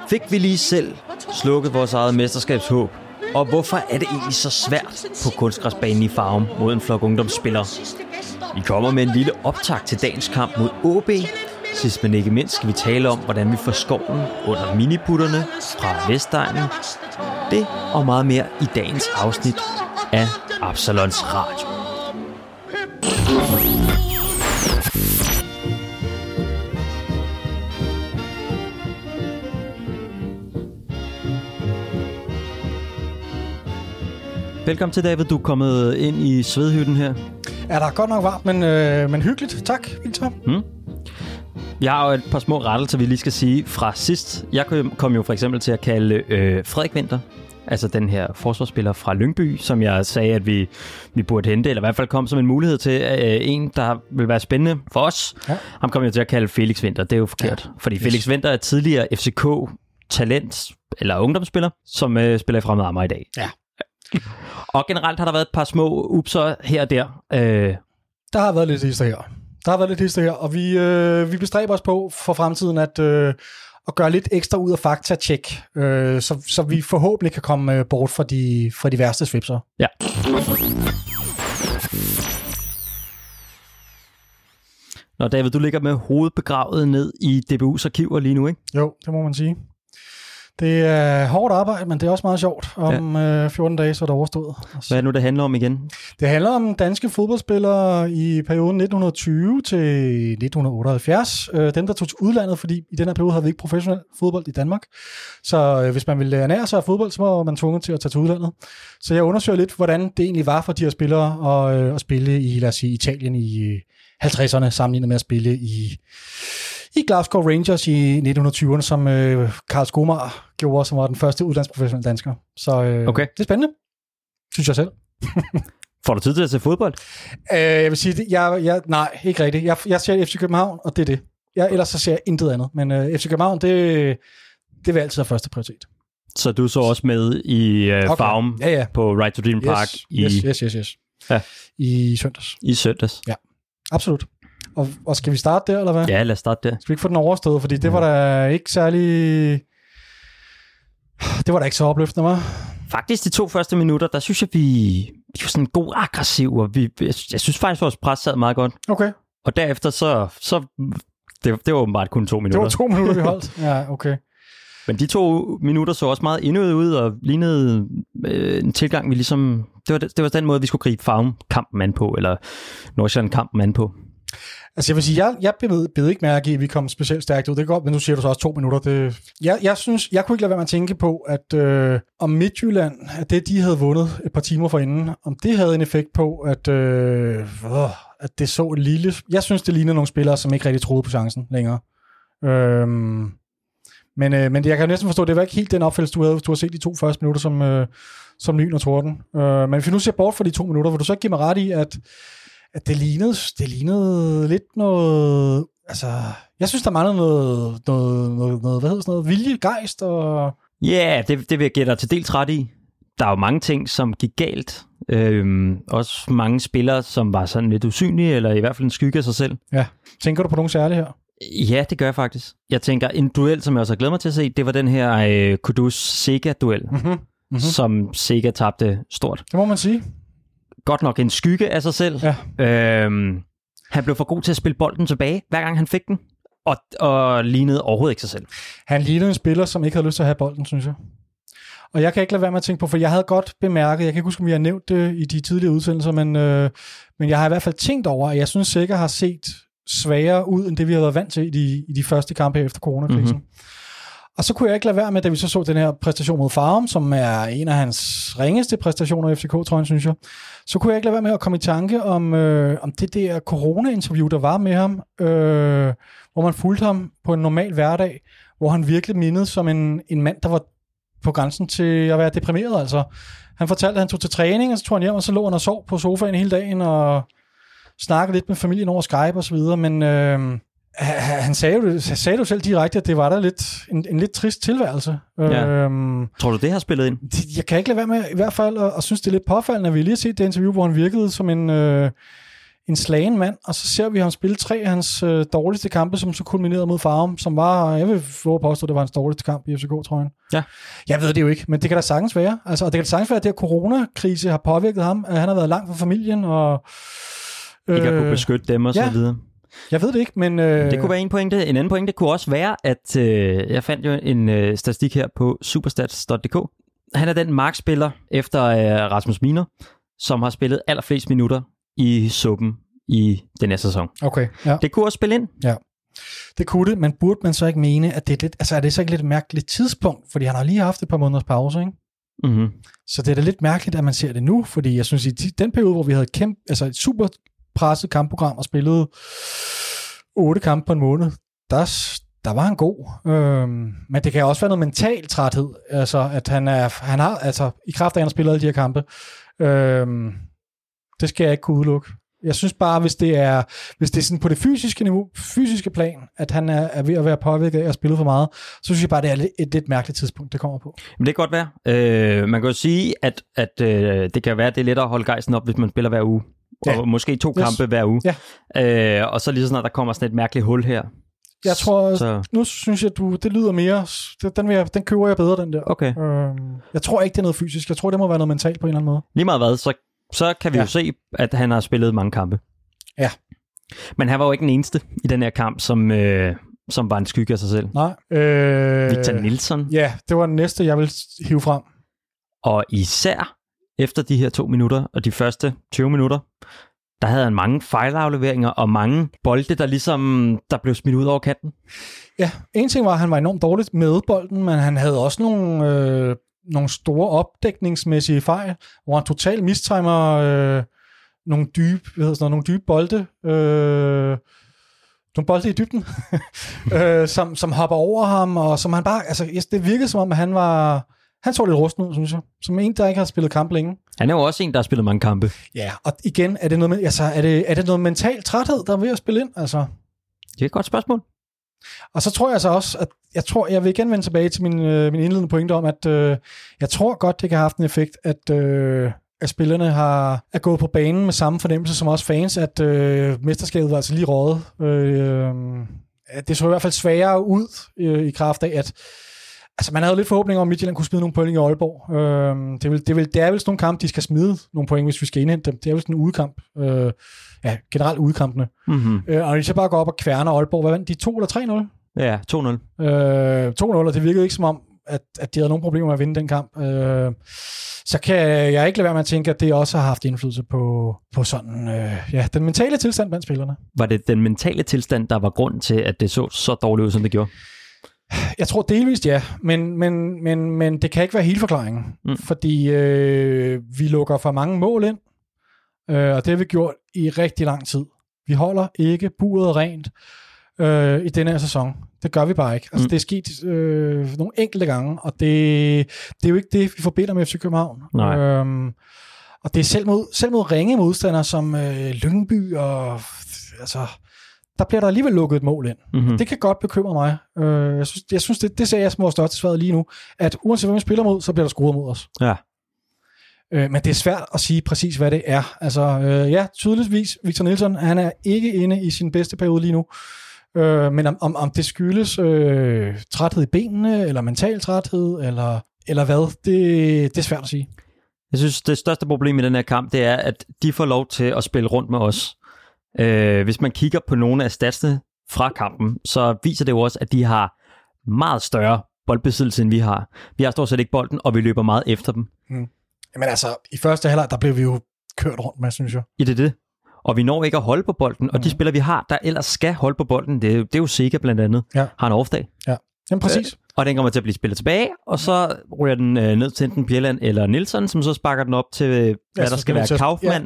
Fik vi lige selv slukket vores eget mesterskabshåb? Og hvorfor er det egentlig så svært på kunstgræsbanen i Farum mod en flok ungdomsspillere? Vi kommer med en lille optakt til dagens kamp mod OB. Sidst men ikke mindst skal vi tale om, hvordan vi får skoven under miniputterne fra Vestegnen. Det og meget mere i dagens afsnit af Absalons Radio. Velkommen til, David. Du er kommet ind i svedhytten her. Ja, der er godt nok varmt, men hyggeligt. Tak, Victor. Jeg har jo et par små rettelser, vi lige skal sige fra sidst. Jeg kom jo for eksempel til at kalde Frederik Winther, altså den her forsvarsspiller fra Lyngby, som jeg sagde, at vi burde hente, eller i hvert fald kom som en mulighed til en, der vil være spændende for os. Ja. Ham kom jeg til at kalde Felix Winther. Det er jo forkert, fordi Felix Winther er tidligere FCK-talent, eller ungdomsspiller, som spiller i Fremad Amager i dag. Ja. Og generelt har der været et par små upser her og der. Der har været lidt hister her. Og vi bestræber os på for fremtiden at gøre lidt ekstra ud af faktatjek, så vi forhåbentlig kan komme bort fra de værste svipser. Ja. Nå, David, du ligger med hovedet begravet ned i DBU's arkiver lige nu, ikke? Jo, det må man sige. Det er hårdt arbejde, men det er også meget sjovt. Om 14 dage, så er det overstået. Hvad er det nu, det handler om igen? Det handler om danske fodboldspillere i perioden 1920 til 1978. Dem, der tog til udlandet, fordi i den her periode havde vi ikke professionel fodbold i Danmark. Så hvis man ville ernære sig af fodbold, så var man tvunget til at tage til udlandet. Så jeg undersøger lidt, hvordan det egentlig var for de her spillere at spille i, lad os sige, Italien i 50'erne, sammenlignet med at spille i Glasgow Rangers i 1920'erne, som Karl Skomager gjorde, som var den første udlandsprofessionelle dansker. Så okay. Det er spændende, synes jeg selv. Får du tid til at se fodbold? Jeg vil sige, nej, ikke rigtigt. Jeg ser FC København, og det er det. Ellers så ser jeg intet andet. Men FC København, det vil altid have første prioritet. Så du så også med i Farum på Right to Dream Park? Yes. Ja. I søndags. I søndags? Ja, absolut. Og skal vi starte der, eller hvad? Ja, lad os starte der. Skal vi ikke få den overstået? Fordi det var da ikke særlig... Det var da ikke så opløftende, var? Faktisk de 2 første minutter, der synes jeg, vi var sådan god aggressiv, og jeg synes faktisk, vores pres sad meget godt. Okay. Og derefter så det var åbenbart kun 2 minutter. Det var 2 minutter, vi holdt. Ja, okay. Men de 2 minutter så også meget indøvet ud, og lignede en tilgang, vi ligesom... Det var den måde, vi skulle gribe Farum-kampen an på, eller Nordsjælland-kampen an på. Altså jeg vil sige, jeg bed ikke mærke i, at vi kom specielt stærkt ud. Det er godt, men nu siger du så også 2 minutter. Jeg synes, jeg kunne ikke lade være med at tænke på, at om Midtjylland, at det de havde vundet et par timer forinden, om det havde en effekt på, at det så et lille... Jeg synes, det lignede nogle spillere, som ikke rigtig troede på chancen længere. Men jeg kan næsten forstå, at det var ikke helt den opfattelse, du havde, hvis du har set de 2 første minutter som lyn og torden. Men hvis vi nu ser bort fra de 2 minutter, vil du så ikke give mig ret i, at det lignede lidt noget... Altså, jeg synes, der manglede noget hvad hedder sådan noget, vilje, gejst og... Ja, det vil jeg give dig til dels ret i. Der er jo mange ting, som gik galt. Også mange spillere, som var sådan lidt usynlige, eller i hvert fald en skygge af sig selv. Ja. Tænker du på nogen særlige her? Ja, det gør jeg faktisk. Jeg tænker, en duel, som jeg også har glædet mig til at se, det var den her Kudus-Sega-duel, som Sega tabte stort. Det må man sige. Godt nok en skygge af sig selv. Ja. Han blev for god til at spille bolden tilbage, hver gang han fik den, og lignede overhovedet ikke sig selv. Han lignede en spiller, som ikke havde lyst til at have bolden, synes jeg. Og jeg kan ikke lade være med at tænke på, for jeg havde godt bemærket, jeg kan ikke huske, om vi har nævnt det i de tidligere udsendelser, men jeg har i hvert fald tænkt over, at jeg synes sikkert har set svagere ud, end det vi har været vant til i de første kampe efter coronakrisen. Og så kunne jeg ikke lade være med, da vi så den her præstation mod Farum, som er en af hans ringeste præstationer i FCK-trøjen, synes jeg. Så kunne jeg ikke lade være med at komme i tanke om det der corona-interview, der var med ham, hvor man fulgte ham på en normal hverdag, hvor han virkelig mindede som en mand, der var på grænsen til at være deprimeret. Altså. Han fortalte, at han tog til træning, og så tog han hjem, og så lå han og sov på sofaen hele dagen, og snakkede lidt med familien over Skype og så videre, men han sagde jo selv direkte, at det var der lidt en lidt trist tilværelse. Ja. Tror du, det har spillet ind? Jeg kan ikke lade være med i hvert fald, og synes, det er lidt påfaldende, at vi lige har set det interview, hvor han virkede som en slagen mand, og så ser vi ham spille 3 af hans dårligste kampe, som så kulminerede mod Farum, som var, jeg vil våge påstå, det var hans dårligste kamp i FCK-trøjen. Ja. Jeg ved det jo ikke, men det kan da sagtens være. Altså, og det kan da sagtens være, at det her coronakrise har påvirket ham, at han har været langt fra familien, og ikke at kunne beskytte dem og så videre. Jeg ved det ikke, men... Det kunne være en pointe. En anden pointe kunne også være, at jeg fandt jo en statistik her på superstats.dk. Han er den markspiller efter Rasmus Miner, som har spillet allerflest minutter i suppen i den her sæson. Okay, ja. Det kunne også spille ind. Ja, det kunne det, men burde man så ikke mene, at det er lidt... Altså, er det så ikke lidt et mærkeligt tidspunkt? Fordi han har lige haft et par måneders pause, ikke? Mm-hmm. Så det er da lidt mærkeligt, at man ser det nu, fordi jeg synes, i den periode, hvor vi havde et super presset kampprogram og spillede 8 kampe på en måned, der var han god. Men det kan også være noget mental træthed, altså at han har, altså i kraft af, at han har spillet alle de her kampe. Det skal jeg ikke kunne udelukke. Jeg synes bare, hvis det er sådan på det fysiske niveau, fysiske plan, at han er ved at være påvirket af at spille for meget, så synes jeg bare, det er et lidt mærkeligt tidspunkt, det kommer på. Men det kan godt være. Man kan jo sige, at det kan være, at det er lettere at holde gejsten op, hvis man spiller hver uge. Ja. Og måske 2 kampe hver uge. Ja. Og så lige så snart der kommer sådan et mærkeligt hul her. Jeg tror, nu synes jeg, det lyder mere, den køber jeg bedre, den der. Okay. Jeg tror ikke, det er noget fysisk. Jeg tror, det må være noget mentalt på en eller anden måde. Lige meget hvad, så kan vi jo se, at han har spillet mange kampe. Ja. Men han var jo ikke den eneste i den her kamp, som var en skygge af sig selv. Nej. Victor Nilsson. Ja, det var den næste, jeg vil hive frem. Og især efter de her 2 minutter, og de første 20 minutter, der havde han mange fejlafleveringer og mange bolde, der blev smidt ud over kanten. Ja, en ting var, at han var enormt dårligt med bolden, men han havde også nogle store opdækningsmæssige fejl, hvor han totalt mistimer nogle dybe bolde, nogle bolde i dybden, som hopper over ham, og som han bare, altså det virkede som om, at han så lidt rusten ud, synes jeg. Som en, der ikke har spillet kamp længe. Han er jo også en, der har spillet mange kampe. Ja, og igen, er det noget mental træthed, der er ved at spille ind? Altså? Det er et godt spørgsmål. Og så tror jeg så også, at jeg vil igen vende tilbage til min indledende pointe om, at jeg tror godt, det kan have haft en effekt, at spillerne er gået på banen med samme fornemmelse som også fans, at mesterskabet var altså lige røget. Det så i hvert fald sværere ud i kraft af, at altså, man havde jo lidt forhåbning om, at Midtjylland kunne smide nogle point i Aalborg. Det er vel sådan nogle kampe, de skal smide nogle point, hvis vi skal indhente dem. Det er vel sådan en udekamp. Generelt udekampene. Mm-hmm. Og de så bare går op og kværner Aalborg. Hvad vandt de? 2 eller 3-0? Ja, 2-0. 2-0, og det virkede ikke som om, at de havde nogle problemer med at vinde den kamp. Så kan jeg ikke lade være med at tænke, at det også har haft indflydelse på sådan, den mentale tilstand blandt spillerne. Var det den mentale tilstand, der var grund til, at det så dårligt ud, som det gjorde? Jeg tror delvist ja, men det kan ikke være hele forklaringen, fordi vi lukker for mange mål ind, og det har vi gjort i rigtig lang tid. Vi holder ikke buret rent i denne her sæson. Det gør vi bare ikke. Altså, det er sket nogle enkelte gange, og det er jo ikke det, vi forbinder med FC København. Og det er selv mod ringe modstandere som Lyngby, og altså, der bliver der alligevel lukket et mål ind. Mm-hmm. Det kan godt bekymre mig. Jeg synes det ser jeg som vores største svært lige nu, at uanset hvem vi spiller mod, så bliver der scoret mod os. Ja. Men det er svært at sige præcis, hvad det er. Altså, tydeligvis, Victor Nilsson, han er ikke inde i sin bedste periode lige nu. Men om det skyldes træthed i benene, eller mental træthed, eller hvad, det er svært at sige. Jeg synes, det største problem i den her kamp, det er, at de får lov til at spille rundt med os. Hvis man kigger på nogle af statsene fra kampen, så viser det jo også, at de har meget større boldbesiddelse, end vi har. Vi har stort set ikke bolden, og vi løber meget efter dem. Jamen altså, i første halvleg, der blev vi jo kørt rundt med, synes jeg. I det. Og vi når ikke at holde på bolden, og de spillere, vi har, der ellers skal holde på bolden, det er jo Sega blandt andet, har en off-dag. Ja, jamen præcis. Og den kommer til at blive spillet tilbage, og så ryger den ned til enten Bjelland eller Nielsen, som så sparker den op til, hvad der skal være Kaufmann,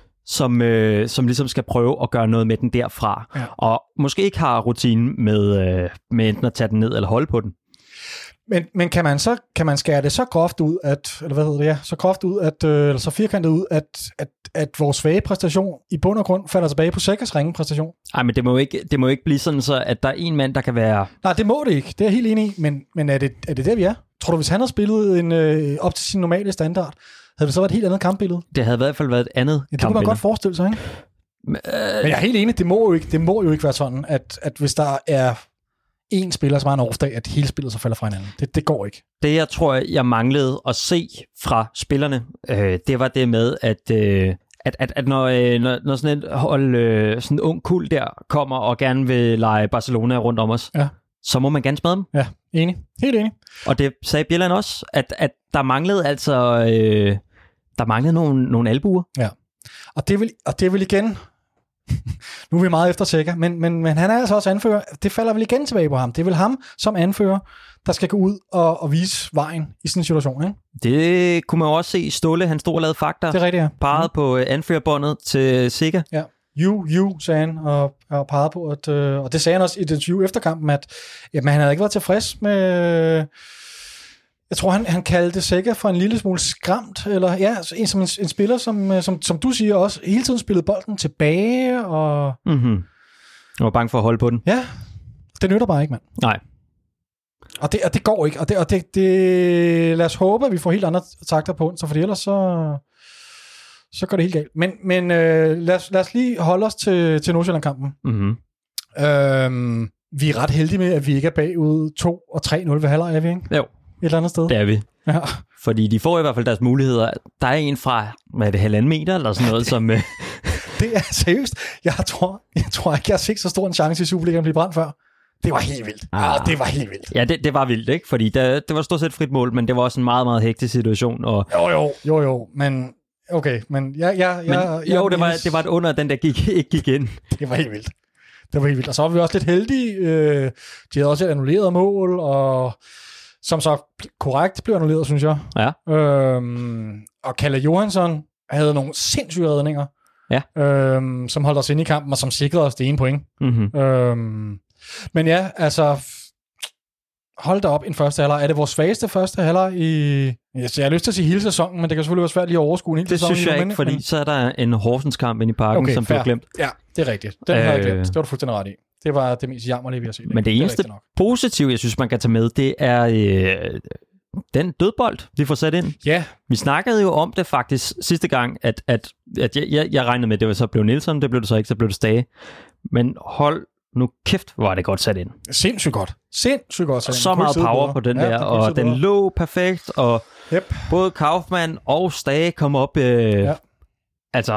som ligesom skal prøve at gøre noget med den derfra. Ja. Og måske ikke har rutine med enten at tage den ned eller holde på den. Men kan man skære det så groft ud, eller så firkantet ud, at vores svage præstation i bund og grund falder tilbage på Sækkers ringe præstation? Nej, men det må ikke blive sådan, så at der er en mand, der kan være... Nej, det må det ikke. Det er jeg helt enig i. Men er det der, vi er? Tror du, hvis han havde spillet op til sin normale standard, havde det så været et helt andet kampbillede? Det havde i hvert fald været et andet kampbillede. Det kunne man godt forestille sig, ikke? Men jeg er helt enig, det må jo ikke være sådan, at hvis der er en spiller, som har en off-dag, at hele spillet så falder fra hinanden. Det går ikke. Det, jeg tror, jeg manglede at se fra spillerne, det var det med, at når sådan et hold, sådan en ung kul der kommer og gerne vil lege Barcelona rundt om os, så må man gerne smade dem. Ja, enig. Helt enig. Og det sagde Bjelland også, at der manglede altså nogle albuer. Ja. Og det vil igen... Nu er vi meget efter Zeca, men han er altså også anfører. Det falder vel igen tilbage på ham. Det er vel ham som anfører, der skal gå ud og vise vejen i sådan en situation, ikke? Det kunne man jo også se. Ståle, han stod og lavede fakta. Det er rigtigt, ja. Parret på anførerbåndet til Zeca. Ja. You, sagde han, og pegede på, og det sagde han også i et interview efter kampen, at jamen, han havde ikke været tilfreds med... Jeg tror, han kaldte Zeca for en lille smule skræmt, eller ja, en spiller, som du siger også, hele tiden spillede bolden tilbage, og... Mm-hmm. Jeg var bange for at holde på den. Ja, det nytter bare ikke, mand. Nej. Og det går ikke, og det lad os håbe, at vi får helt andre takter på, så for ellers så går det helt galt. Men lad os lige holde os til Nordsjælland-kampen. Mm-hmm. Vi er ret heldige med, at vi ikke er bagud 2 og 3-0 ved halvleg, er vi, ikke? Jo. Et eller andet sted. Det er vi. Ja. Fordi de får i hvert fald deres muligheder. Der er en fra, hvad er det, 1,5 meter eller sådan noget, som... Det er seriøst. Jeg tror ikke, jeg har set så stor en chance i Superligaen at blive brændt før. Det var helt vildt. Ja, det var helt vildt. Ja, det var vildt, ikke? Fordi det var stort set frit mål, men det var også en meget, meget hektisk situation. Og... Jo, men... Okay, men det var et under, den der ikke gik ind. Det var helt vildt. Og så var vi også lidt heldige. De havde også et annulleret mål, og som så korrekt blev annulleret, synes jeg. Ja. Og Kalle Johansson havde nogle sindssyge redninger, som holdt os inde i kampen, og som sikrede os det ene point. Mm-hmm. Men ja, altså... Hold da op en første halvleg. Er det vores svageste første halvleg i... Jeg har lyst til at sige hele sæsonen, men det kan selvfølgelig være svært lige at overskue en hel sæson. Det synes jeg ikke, fordi så er der en Horsens-kamp inde i parken, som du har glemt. Ja, det er rigtigt. Den har jeg glemt. Det var du fuldstændig ret i. Det var det mest jammerlige, vi har set. Men det eneste positive, jeg synes, man kan tage med, det er den dødbold, vi får sat ind. Ja. Vi snakkede jo om det faktisk sidste gang, at jeg regnede med, at det var så blev Nielsen, det blev det så ikke, så blev det Stage. Men hold nu kæft, hvor er det godt sat ind. Sindssygt godt sat ind. Så meget power på den der, og den lå perfekt, og både Kaufmann og Stage kom op. Altså...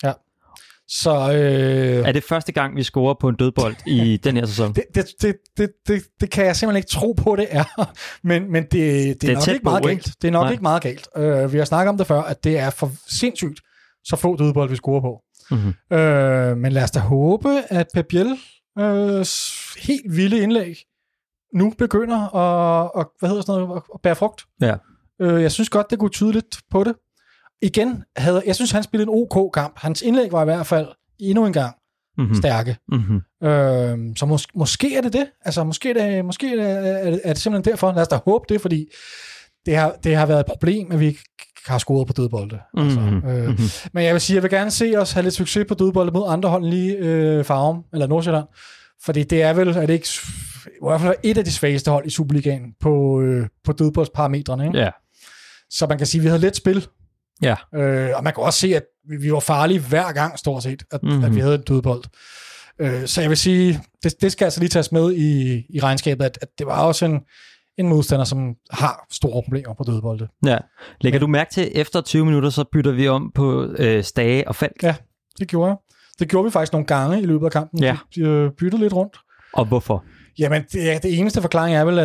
Så er det første gang, vi scorer på en dødbold i den her sæson? Det kan jeg simpelthen ikke tro på, det er. Men det er nok ikke meget galt. Det er nok ikke meget galt. Vi har snakket om det før, at det er for sindssygt, så få dødbold, vi scorer på. Mm-hmm. Men lad os da håbe, at Pep Biel helt vilde indlæg nu begynder at bære frugt. Ja. Jeg synes godt, det kunne tyde lidt på det. Igen, jeg synes, han spillede en OK kamp. Hans indlæg var i hvert fald endnu en gang stærke. Mm-hmm. Så måske er det det. Altså, måske er det simpelthen derfor. Lad os da håbe det, fordi det har været et problem, at vi ikke har scoret på dødbolde. Altså, men jeg vil sige, jeg vil gerne se os have lidt succes på dødbolde mod andre hold lige Farum eller Nordsjælland. Fordi det er vel, er det ikke i hvert fald et af de svageste hold i Superligaen på dødboldsparametrene, ikke? Ja. Så man kan sige, at vi havde let spil. Ja. Og man kan også se, at vi var farlige hver gang, stort set, at vi havde en dødbold. Så jeg vil sige, det skal altså lige tages med i regnskabet, at det var også en modstander, som har store problemer på dødbolde. Ja. Lægger du mærke til, efter 20 minutter, så bytter vi om på Stage og Falk? Ja, det gjorde jeg. Det gjorde vi faktisk nogle gange i løbet af kampen. Ja. De byttede lidt rundt. Og hvorfor? Jamen, det eneste forklaring er vel,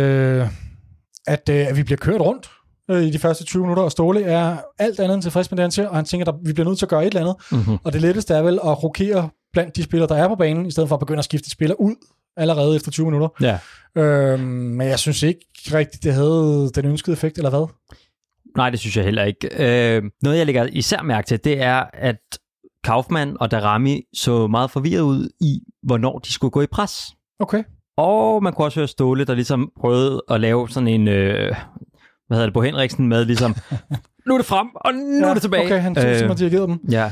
at vi bliver kørt rundt i de første 20 minutter, og Ståle er alt andet end tilfreds med det, han ser, og han tænker, at vi bliver nødt til at gøre et eller andet. Mm-hmm. Og det letteste er vel at rokere blandt de spillere, der er på banen, i stedet for at begynde at skifte spillere ud allerede efter 20 minutter. Ja. Men jeg synes ikke rigtigt, det havde den ønskede effekt, eller hvad? Nej, det synes jeg heller ikke. Noget, jeg lægger især mærke til, det er, at Kaufmann og Darami så meget forvirret ud i, hvornår de skulle gå i pres. Okay. Og man kunne også høre Ståle, der ligesom prøvede at lave sådan en... Bo Henriksen med ligesom, nu er det frem, og nu er det tilbage. Okay, han har dirigeret dem. Ja.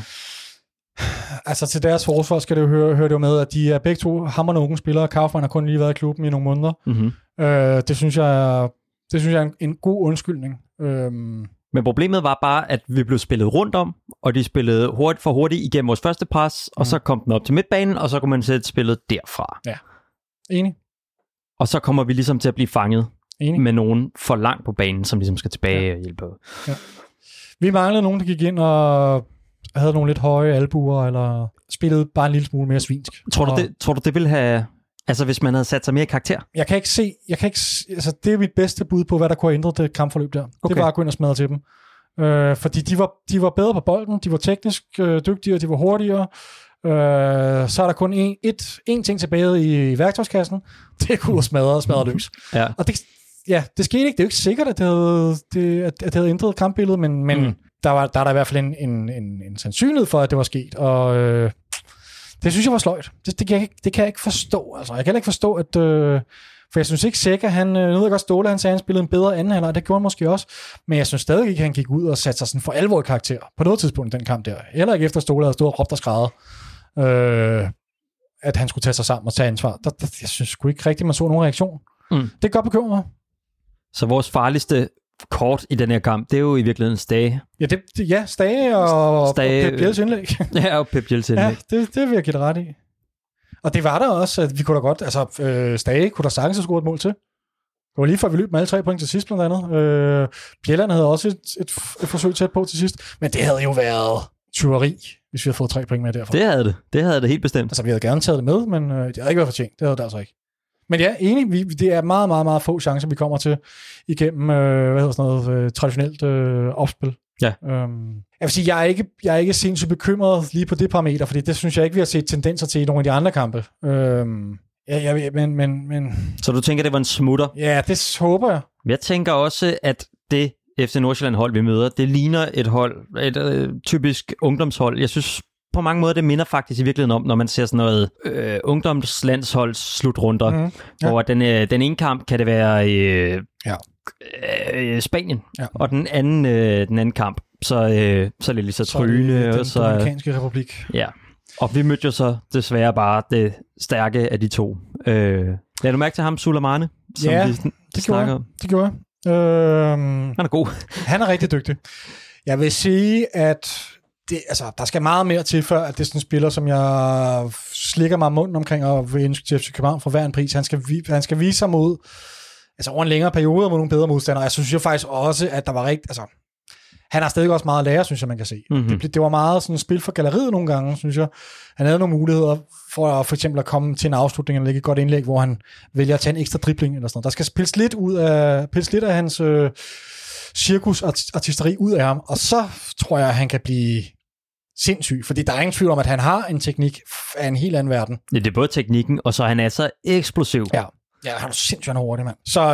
Altså til deres forsvar skal det jo høre det jo med, at de er begge to hamrende unge spillere. Kaufmann har kun lige været i klubben i nogle måneder. Mm-hmm. Det synes jeg er en god undskyldning. Men problemet var bare, at vi blev spillet rundt om, og de spillede for hurtigt igennem vores første pres, og så kom den op til midtbanen, og så kunne man sætte spillet derfra. Ja, enig. Og så kommer vi ligesom til at blive fanget med nogen for langt på banen, som ligesom skal tilbage og hjælpe. Ja. Vi manglede nogen, der gik ind og havde nogle lidt høje albuer, eller spillede bare en lille smule mere svinsk. Tror du, det ville have... Altså, hvis man havde sat sig mere i karakter? Jeg kan ikke se... Altså, det er mit bedste bud på, hvad der kunne have ændret det kampforløb der. Okay. Det var at gå ind og smadre til dem. Fordi de var bedre på bolden, de var teknisk dygtigere, de var hurtigere. Så er der kun én ting tilbage i værktøjskassen. Det kunne smadre løs. Ja. Og det skete ikke. Det er jo ikke sikkert, at det havde ændret kampbilledet, men der er der i hvert fald en sandsynlighed for, at det var sket. Og det synes jeg var sløjt. Det kan jeg ikke forstå. Altså, jeg kan heller ikke forstå, at... for jeg synes ikke sikkert, nu ved jeg godt, Ståle, han sagde, han spillede en bedre anden halvleg, det gjorde han måske også, men jeg synes stadig ikke, han gik ud og satte sig sådan for alvor i karakter på noget tidspunkt i den kamp der. Heller ikke efter Ståle havde stået og råbt og skrædder, at han skulle tage sig sammen og tage ansvar. Jeg synes sgu ikke rigtigt, man så nogen reaktion. Det kan godt bekymre mig. Så vores farligste kort i den her kamp, det er jo i virkeligheden Stage. Ja, Stage og Pep Biels indlæg. Ja, og Pep Biels indlæg. Ja, det vil jeg give det ret i. Og det var der også, at vi kunne da godt, altså Stage kunne der sagtens have scoret et mål til. Det var lige før vi løb med alle 3 point til sidst, blandt andet. Bjelland havde også et forsøg tæt på til sidst, men det havde jo været tyveri, hvis vi havde fået 3 point med derfra. Det havde det helt bestemt. Altså, vi havde gerne taget det med, men det havde ikke været fortjent. Det havde det altså ikke. Men ja, enig, det er meget, meget, meget få chancer, vi kommer til igennem, traditionelt opspil. Ja. Jeg vil sige, jeg er ikke sindssygt bekymret lige på det parameter, fordi det synes jeg ikke, vi har set tendenser til i nogle af de andre kampe. Men... Så du tænker, det var en smutter? Ja, det håber jeg. Jeg tænker også, at det FC Nordsjælland-hold, vi møder, det ligner et hold, et typisk ungdomshold. Jeg synes på mange måder, det minder faktisk i virkeligheden om, når man ser sådan noget ungdomslandsholds slutrunder, hvor den ene kamp kan det være Spanien, og den anden kamp, så er det lige så tryne. Den Dominikanske Republik. Ja, og vi mødte jo så desværre bare det stærke af de to. Lad du mærke til ham, Sulemane, som vi snakker om? Det gjorde jeg. Han er god. Han er rigtig dygtig. Jeg vil sige, at der skal meget mere til, før at det er sådan en spiller, som jeg slikker mig munden omkring og vil ønske til FC København for hver en pris. Han skal vise sig mod, altså over en længere periode mod nogle bedre modstandere. Jeg synes jo faktisk også, at der var han har stadig også meget at lære, synes jeg, man kan se. Mm-hmm. Det var meget sådan et spil for galleriet nogle gange, synes jeg. Han havde nogle muligheder for eksempel at komme til en afslutning eller lægge et godt indlæg, hvor han vælger at tage en ekstra dribling eller sådan noget. Der skal pilles lidt af hans cirkusartisteri ud af ham, og så tror jeg, at han kan blive sindssyg, fordi der er ingen tvivl om, at han har en teknik af en helt anden verden. Ja, det er både teknikken, og så han er så eksplosiv. Ja, han er sindssygt hurtig, mand. Så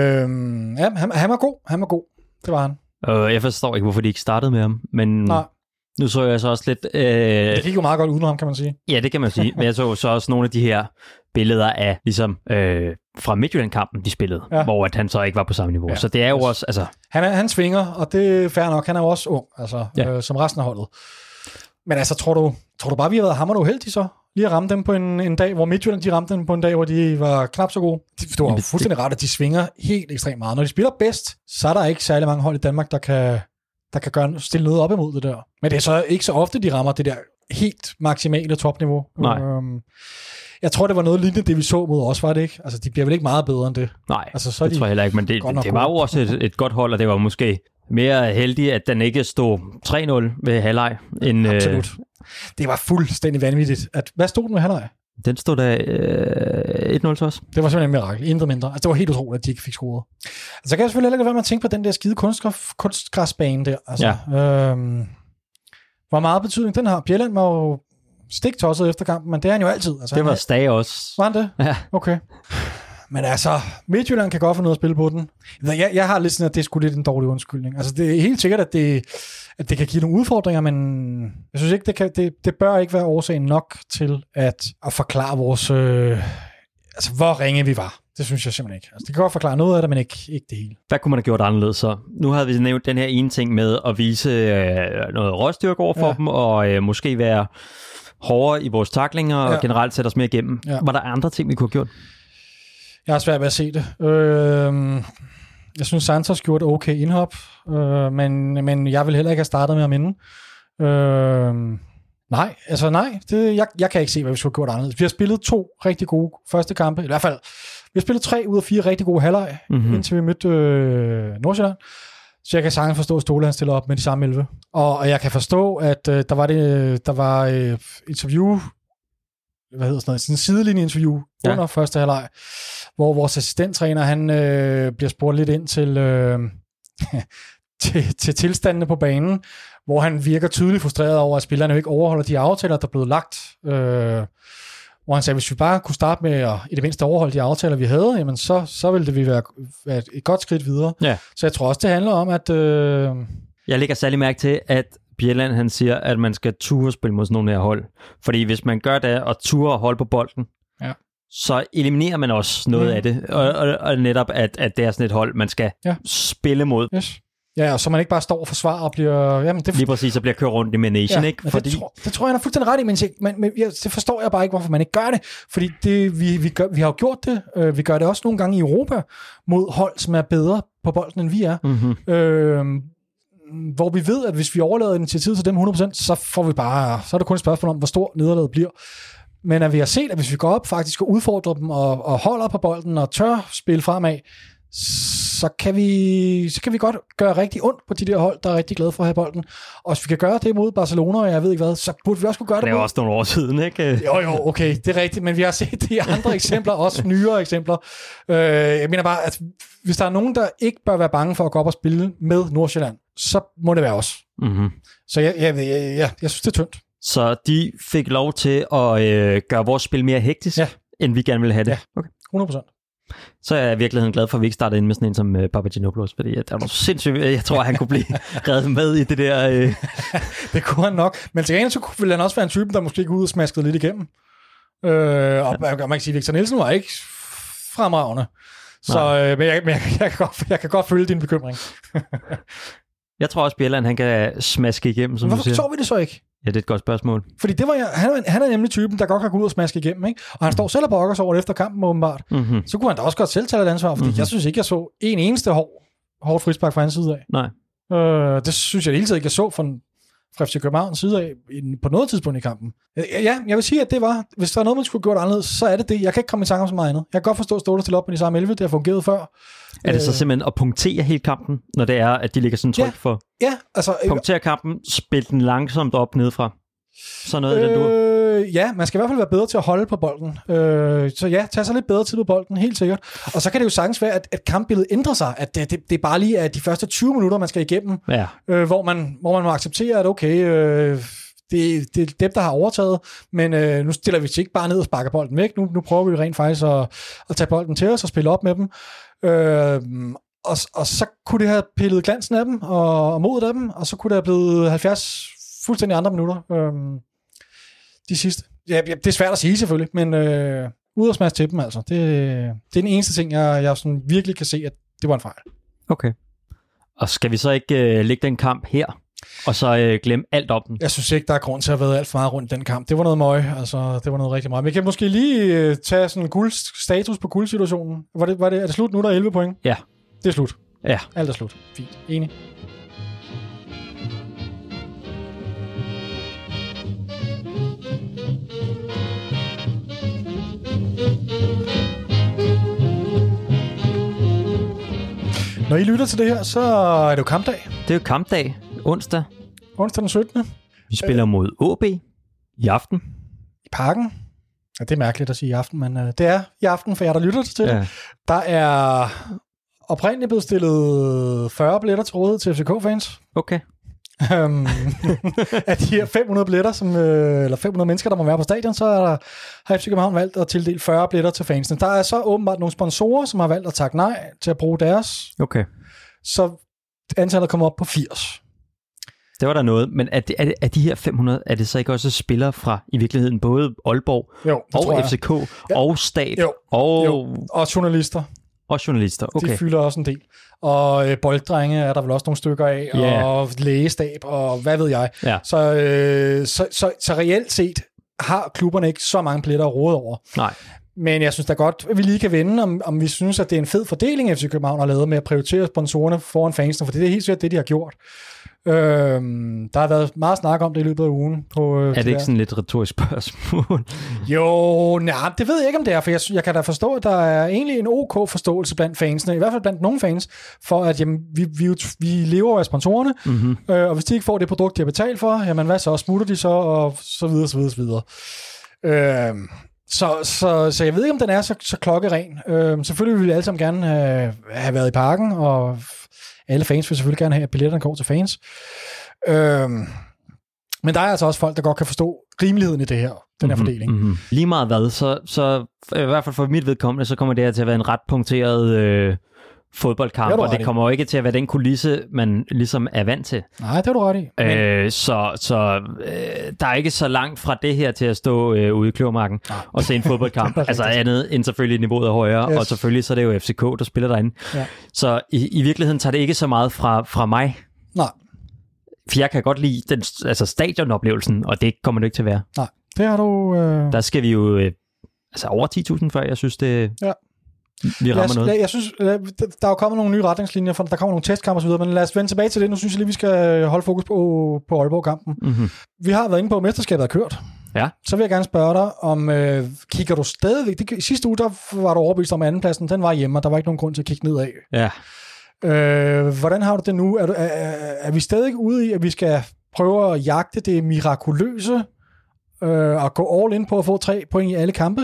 han var god. Det var han. Jeg forstår ikke, hvorfor de ikke startede med ham, men nu så jeg så også lidt... Det gik jo meget godt uden ham, kan man sige. Ja, det kan man sige, men jeg så også nogle af de her billeder af, ligesom fra Midtjylland-kampen, de spillede, hvor at han så ikke var på samme niveau. Ja. Så det er jo også... Altså... Han svinger, og det er fair nok. Han er jo også ung, som resten af holdet. Men altså, tror du bare, vi har været hammerende uheldige så? Lige at ramme dem på en dag, hvor Midtjylland, de ramte dem på en dag, hvor de var knap så gode. Det var fuldstændig ret, at de svinger helt ekstremt meget. Når de spiller bedst, så er der ikke særlig mange hold i Danmark, der kan stille noget op imod det der. Men det er så ikke så ofte, de rammer det der helt maksimale topniveau. Nej. Jeg tror, det var noget lignende, det vi så mod os, var det ikke? Altså, de bliver vel ikke meget bedre end det? Nej, altså, så det tror jeg heller ikke, men det var jo også et godt hold, og det var måske mere heldigt, at den ikke stod 3-0 ved halvleg. Absolut. Det var fuldstændig vanvittigt. Hvad stod den ved halvleg? Den stod der 1-0 til os. Det var simpelthen en mirakel, intet mindre. Altså, det var helt utroligt, at de ikke fik scoret. Altså, kan jeg selvfølgelig heller ikke være med at tænke på den der skide kunstgræsbane der. Altså, hvor meget betydning den har. Bjelland var jo stiktosset efter kampen, men det er han jo altid. Altså, det var Stage også. Var han det? Ja. Okay. Men altså, Midtjylland kan godt få noget at spille på den. Jeg har lidt sådan, at det er sgu lidt en dårlig undskyldning. Altså, det er helt sikkert, at det kan give nogle udfordringer, men jeg synes ikke, det bør ikke være årsagen nok til at forklare vores, hvor ringe vi var. Det synes jeg simpelthen ikke. Altså, det kan godt forklare noget af det, men ikke det hele. Hvad kunne man have gjort anderledes så? Nu havde vi nævnt den her ene ting med at vise noget råstyrke over for dem, og måske være hårdere i vores tacklinger, og generelt sætte os mere igennem. Ja. Var der andre ting, vi kunne have gjort? Jeg har svært ved at se det. Jeg synes, Santos gjorde et okay indhop, men jeg vil heller ikke have startet med at minde. Nej. Jeg kan ikke se, hvad vi skulle have gjort anderledes. Vi har spillet 2 rigtig gode første kampe, i hvert fald. Vi har spillet 3 ud af 4 rigtig gode halvleg, indtil vi mødte Nordsjælland. Så jeg kan sagtens forstå, at Ståle han stiller op med de samme 11. Og jeg kan forstå, at der var interview, sådan en sidelinje-interview under første halvleg, hvor vores assistenttræner, han bliver spurgt lidt ind til tilstandene på banen, hvor han virker tydeligt frustreret over, at spillerne ikke overholder de aftaler, der er blevet lagt. Hvor han sagde, hvis vi bare kunne starte med at i det mindste overholde de aftaler, vi havde, jamen så ville det være et godt skridt videre. Ja. Så jeg tror også, det handler om, at... Jeg lægger særlig mærke til, at Bjelland, han siger, at man skal ture spille mod sådan nogle her hold. Fordi hvis man gør det og ture og holde på bolden, så eliminerer man også noget af det. Og netop, at det er sådan et hold, man skal spille mod. Yes. Ja, og så man ikke bare står og forsvarer og bliver... Jamen, lige præcis, så bliver kørt rundt i manation, ikke? Fordi... Det tror jeg, han er fuldstændig ret i, men det forstår jeg bare ikke, hvorfor man ikke gør det. Fordi vi har jo gjort det. Vi gør det også nogle gange i Europa mod hold, som er bedre på bolden, end vi er. Hvor vi ved, at hvis vi overlader initiativet til dem 100%, så får vi bare... Så er det kun et spørgsmål om, hvor stor nederlaget bliver. Men at vi har set, at hvis vi går op faktisk og udfordrer dem og holder på bolden og tør spille fremad, så kan vi godt gøre rigtig ondt på de der hold, der er rigtig glade for at have bolden. Og hvis vi kan gøre det mod Barcelona, og jeg ved ikke hvad, så burde vi også kunne gøre det. Det er også nogle år siden, ikke? Jo, okay, det er rigtigt, men vi har set det i andre eksempler, også nyere eksempler. Jeg mener bare, at hvis der er nogen, der ikke bør være bange for at gå op og spille med Nordsjælland, så må det være os. Så jeg synes, det er tyndt. Så de fik lov til at gøre vores spil mere hektisk, end vi gerne ville have det? Ja, okay. 100%. Så er jeg i virkeligheden glad for, at vi ikke startede ind med sådan en som Papagenopoulos, fordi det er sindssygt, jeg tror, han kunne blive reddet med i det der... Det kunne han nok, men til gengæld så ville han også være en type, der måske gik ud og smaskede lidt igennem. Og man kan sige, at Victor Nielsen var ikke fremragende. Så, men jeg kan godt følge din bekymring. Jeg tror også, Bjelland, han kan smaske igennem, som hvorfor du siger. så vi det så ikke? Ja, det er et godt spørgsmål. Fordi det var han er nemlig typen, der godt kan gå ud og smaske igennem, ikke? Og han står selv og brokker sig over det efter kampen, åbenbart. Så kunne han da også godt selv tage et ansvar, fordi jeg synes ikke, jeg så en eneste hårdt frispark fra hans side af. Nej. Det synes jeg hele tiden ikke, jeg så fra FC Københavns side af på noget tidspunkt i kampen. Ja, jeg vil sige, at det var, hvis der er noget, man skulle have gjort anderledes, så er det det. Jeg kan ikke komme i tanke om så meget andet. Jeg kan godt forstå, at Ståle stille op med de samme 11, det har fungeret før. Er det så simpelthen at punktere hele kampen, når det er, at de ligger sådan tryk for? Ja, altså... Punktere kampen, spil den langsomt op nedefra. Så noget af det, du... Ja, man skal i hvert fald være bedre til at holde på bolden. Så ja, tage sig lidt bedre tid på bolden, helt sikkert. Og så kan det jo sagtens være, at kampbilledet ændrer sig. At det bare lige er de første 20 minutter, man skal igennem. Ja. Hvor man må acceptere, at okay... Det er dem, der har overtaget, men nu stiller vi ikke bare ned og sparker bolden væk. Nu prøver vi rent faktisk at tage bolden til os og spille op med dem. Og så kunne det have pillet glansen af dem og modet af dem, og så kunne det have blevet 70 fuldstændig andre minutter. De sidste. Ja, det er svært at sige selvfølgelig, men ud og smaske til dem altså. Det er den eneste ting, jeg sådan virkelig kan se, at det var en fejl. Okay. Og skal vi så ikke lægge den kamp her? Og så glemme alt om den. Jeg synes ikke, der er grund til at have været alt for meget rundt i den kamp. Det var noget møg, altså det var noget rigtig meget. Men vi kan måske lige tage sådan en status på guldsituationen. Er det slut nu, der er 11 point? Ja. Det er slut. Ja. Alt er slut. Fint. Enig. Når I lytter til det her, så er det jo kampdag. Det er jo kampdag. Onsdag. Onsdag den 17. Vi spiller mod AB i aften. I Parken. Ja, det er mærkeligt at sige i aften, men det er i aften for jer, der lytter til det. Der er oprindeligt blevet stillet 40 billetter til rådighed til FCK-fans. Okay. Af de her 500 billetter, eller 500 mennesker, der må være på stadion, så har FC København valgt at tildele 40 billetter til fansene. Der er så åbenbart nogle sponsorer, som har valgt at takke nej til at bruge deres. Okay. Så antallet kommer op på 80. Det var der noget, men er de her 500, er det så ikke også spillere fra i virkeligheden både Aalborg og FCK og stab og journalister? Og journalister, okay. De fylder også en del. Og bolddrenge er der vel også nogle stykker af, og lægestab, og hvad ved jeg. Yeah. Så reelt set har klubberne ikke så mange billetter at råde over. Nej. Men jeg synes da godt, at vi lige kan vende, om vi synes, at det er en fed fordeling, FC København har lavet med at prioritere sponsorerne foran fansene, for det er helt sikkert det, de har gjort. Der har været meget snak om det i løbet af ugen. Er det ikke sådan lidt retorisk spørgsmål? Jo, nej, det ved jeg ikke, om det er, for jeg kan da forstå, at der er egentlig en OK forståelse blandt fansene, i hvert fald blandt nogle fans, for at jamen, vi lever af sponsorerne, og hvis de ikke får det produkt, de har betalt for, jamen hvad så, smutter de så, og så videre, så videre, så videre. Så jeg ved ikke, om den er så klokkeren. Selvfølgelig vil vi alle sammen gerne have været i parken, og alle fans vil selvfølgelig gerne have, at billetterne går til fans. Men der er altså også folk, der godt kan forstå rimeligheden i det her, den her fordeling. Lige meget hvad, så i hvert fald for mit vedkommende, så kommer det her til at være en ret punkteret fodboldkamp, og det kommer jo ikke til at være den kulisse, man ligesom er vant til. Nej, det er du ret i. Så der er ikke så langt fra det her til at stå ude i Kløvermarken og se en fodboldkamp. Altså andet end selvfølgelig niveauet er højere, og selvfølgelig så er det jo FCK, der spiller derinde. Ja. Så i virkeligheden tager det ikke så meget fra mig. Nej. For jeg kan godt lide stadionoplevelsen, og det kommer det ikke til at være. Nej, det har du... Der skal vi jo over 10.000 før, jeg synes det... Ja. Vi rammer noget. Jeg synes, der er jo kommet nogle nye retningslinjer, for der kommer nogle testkampe og så videre, men lad os vende tilbage til det. Nu synes jeg lige, vi skal holde fokus på Aalborg-kampen. Vi har været inde på, at mesterskabet er kørt. Ja. Så vil jeg gerne spørge dig, om kigger du stadigvæk... I sidste uge, der var du overbevist om andenpladsen. Den var hjemme, og der var ikke nogen grund til at kigge nedad. Ja. Hvordan har du det nu? Er vi stadig ude i, at vi skal prøve at jagte det mirakuløse og gå all in på at få 3 point i alle kampe?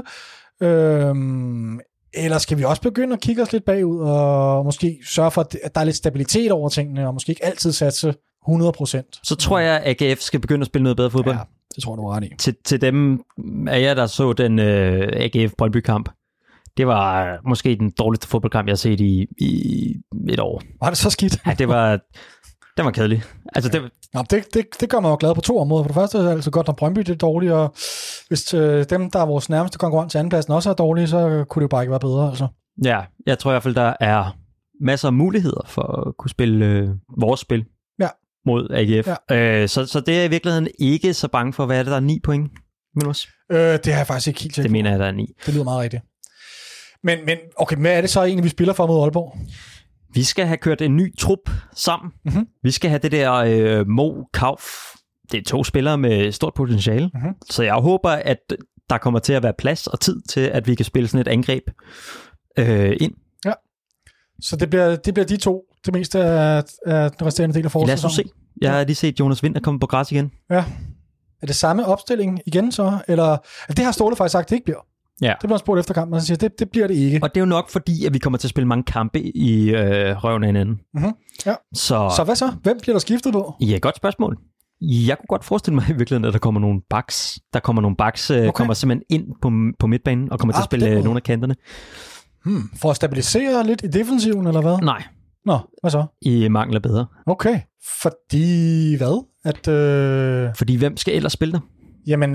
Eller skal vi også begynde at kigge os lidt bagud og måske sørge for, at der er lidt stabilitet over tingene, og måske ikke altid satse 100%? Så tror jeg, at AGF skal begynde at spille noget bedre fodbold. Ja, det tror du ret i. Til dem af jer, der så den AGF-Brøndby-kamp, det var måske den dårligste fodboldkamp, jeg har set i et år. Var det så skidt? Ja, den var kedelig. Altså, det gør mig jo glad på 2 områder. For det første er det altså godt, når Brøndby det er dårligt, og hvis dem, der er vores nærmeste konkurrent til andenpladsen, også er dårlige, så kunne det jo bare ikke være bedre. Altså. Ja, jeg tror i hvert fald, der er masser af muligheder for at kunne spille vores spil mod AGF. Ja. Så det er i virkeligheden ikke så bange for, hvad er det, der er 9 point med os? Det har jeg faktisk ikke helt tjekket. Det mener jeg, der er 9. Det lyder meget rigtigt. Men okay, hvad er det så egentlig, vi spiller for mod Aalborg? Vi skal have kørt en ny trup sammen. Vi skal have det der Mo Kauf. Det er 2 spillere med stort potentiale. Så jeg håber, at der kommer til at være plads og tid til, at vi kan spille sådan et angreb ind. Ja. Så det bliver de 2, det meste af den resterende del af forårssæsonen. Lad os se. Jeg har lige set Jonas Vinter komme på græs igen. Ja. Er det samme opstilling igen så? Eller det har Ståle faktisk sagt, det ikke bliver. Ja. Det bliver spurgt efter kampen, og så siger, det bliver det ikke. Og det er jo nok fordi, at vi kommer til at spille mange kampe i røven af hinanden. Ja. Så hvad så? Hvem bliver der skiftet på? Ja, godt spørgsmål. Jeg kunne godt forestille mig i virkeligheden, at der kommer nogle backs. Der kommer nogle backs, kommer simpelthen ind på midtbanen og kommer til at spille nogle af kanterne. For at stabilisere lidt i defensiven, eller hvad? Nej. Nå, hvad så? I mangler bedre. Okay. Fordi hvad? Fordi hvem skal ellers spille der? Jamen,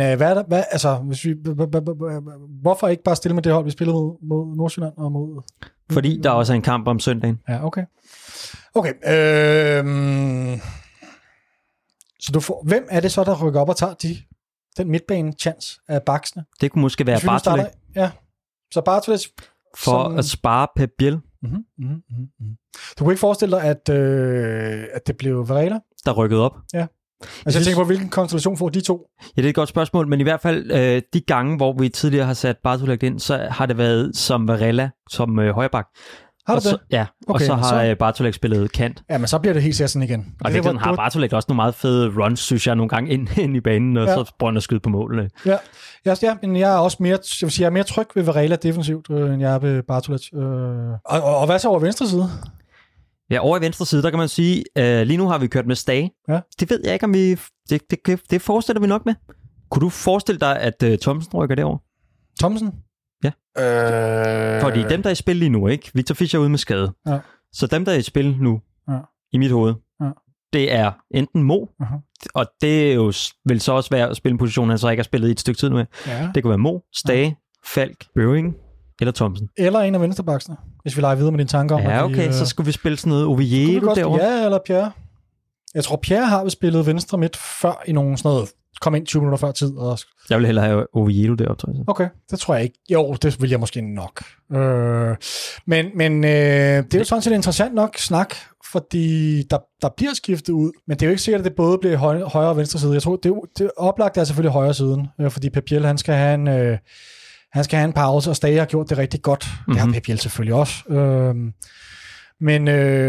hvorfor ikke bare stille med det hold, vi spillede mod Nordsjælland og mod... Fordi der også er en kamp om søndagen. Ja, okay. Okay. Så hvem er det så, der rykker op og tager den midtbane-chance af baksene? Det kunne måske være Bartolek. Ja, så Bartolek... For at spare Pep Biel. Du kunne ikke forestille dig, at det blev Varela? Der rykkede op. Ja. Altså jeg tænker på, hvilken konstellation får de 2? Ja, det er et godt spørgsmål, men i hvert fald de gange, hvor vi tidligere har sat Bartolek ind, så har det været som Varela, som højrebak. Har det det? Ja, okay, og så har Bartolek spillet kant. Ja, men så bliver det helt sådan igen. Og det har Bartolek også nogle meget fede runs, synes jeg, nogle gange ind i banen, og så prøver at skyde på målene. Ja, men jeg er også mere, jeg er mere tryg ved Varela defensivt, end jeg er ved Bartolek. Og hvad så over venstre side? Ja, over i venstre side, der kan man sige, lige nu har vi kørt med Stage. Ja. Det ved jeg ikke, om vi... Det forestiller vi nok med. Kunne du forestille dig, at Thomsen rykker derover? Thomsen? Ja. Fordi dem, der er i spil lige nu, ikke? Victor Fischer er ude med skade. Ja. Så dem, der er i spil nu, i mit hoved, det er enten Mo, og det er jo, vil så også være at spille en position, han så ikke har spillet i et stykke tid med. Ja. Det kunne være Mo, Stage, Falk, Børing eller Thomsen. Eller en af venstrebaksene, hvis vi leger videre med dine tanker om. Ja, okay, så skulle vi spille sådan noget Oviedo derovre. Ja, eller Pierre. Jeg tror, Pierre har vi spillet venstre midt før i nogle sådan noget komme ind 20 minutter før tid. Og... Jeg vil hellere have Oviedo deroppe, tror jeg. Okay, det tror jeg ikke. Jo, det vil jeg måske nok. Men det er jo sådan set interessant nok snak, fordi der bliver skiftet ud, men det er jo ikke sikkert, at det både bliver højre og venstre side. Jeg tror, det oplagt er selvfølgelig højre siden, fordi Pep Biel, han skal have en pause, og Stage har gjort det rigtig godt. Mm-hmm. Det har Pep Biel selvfølgelig også. Men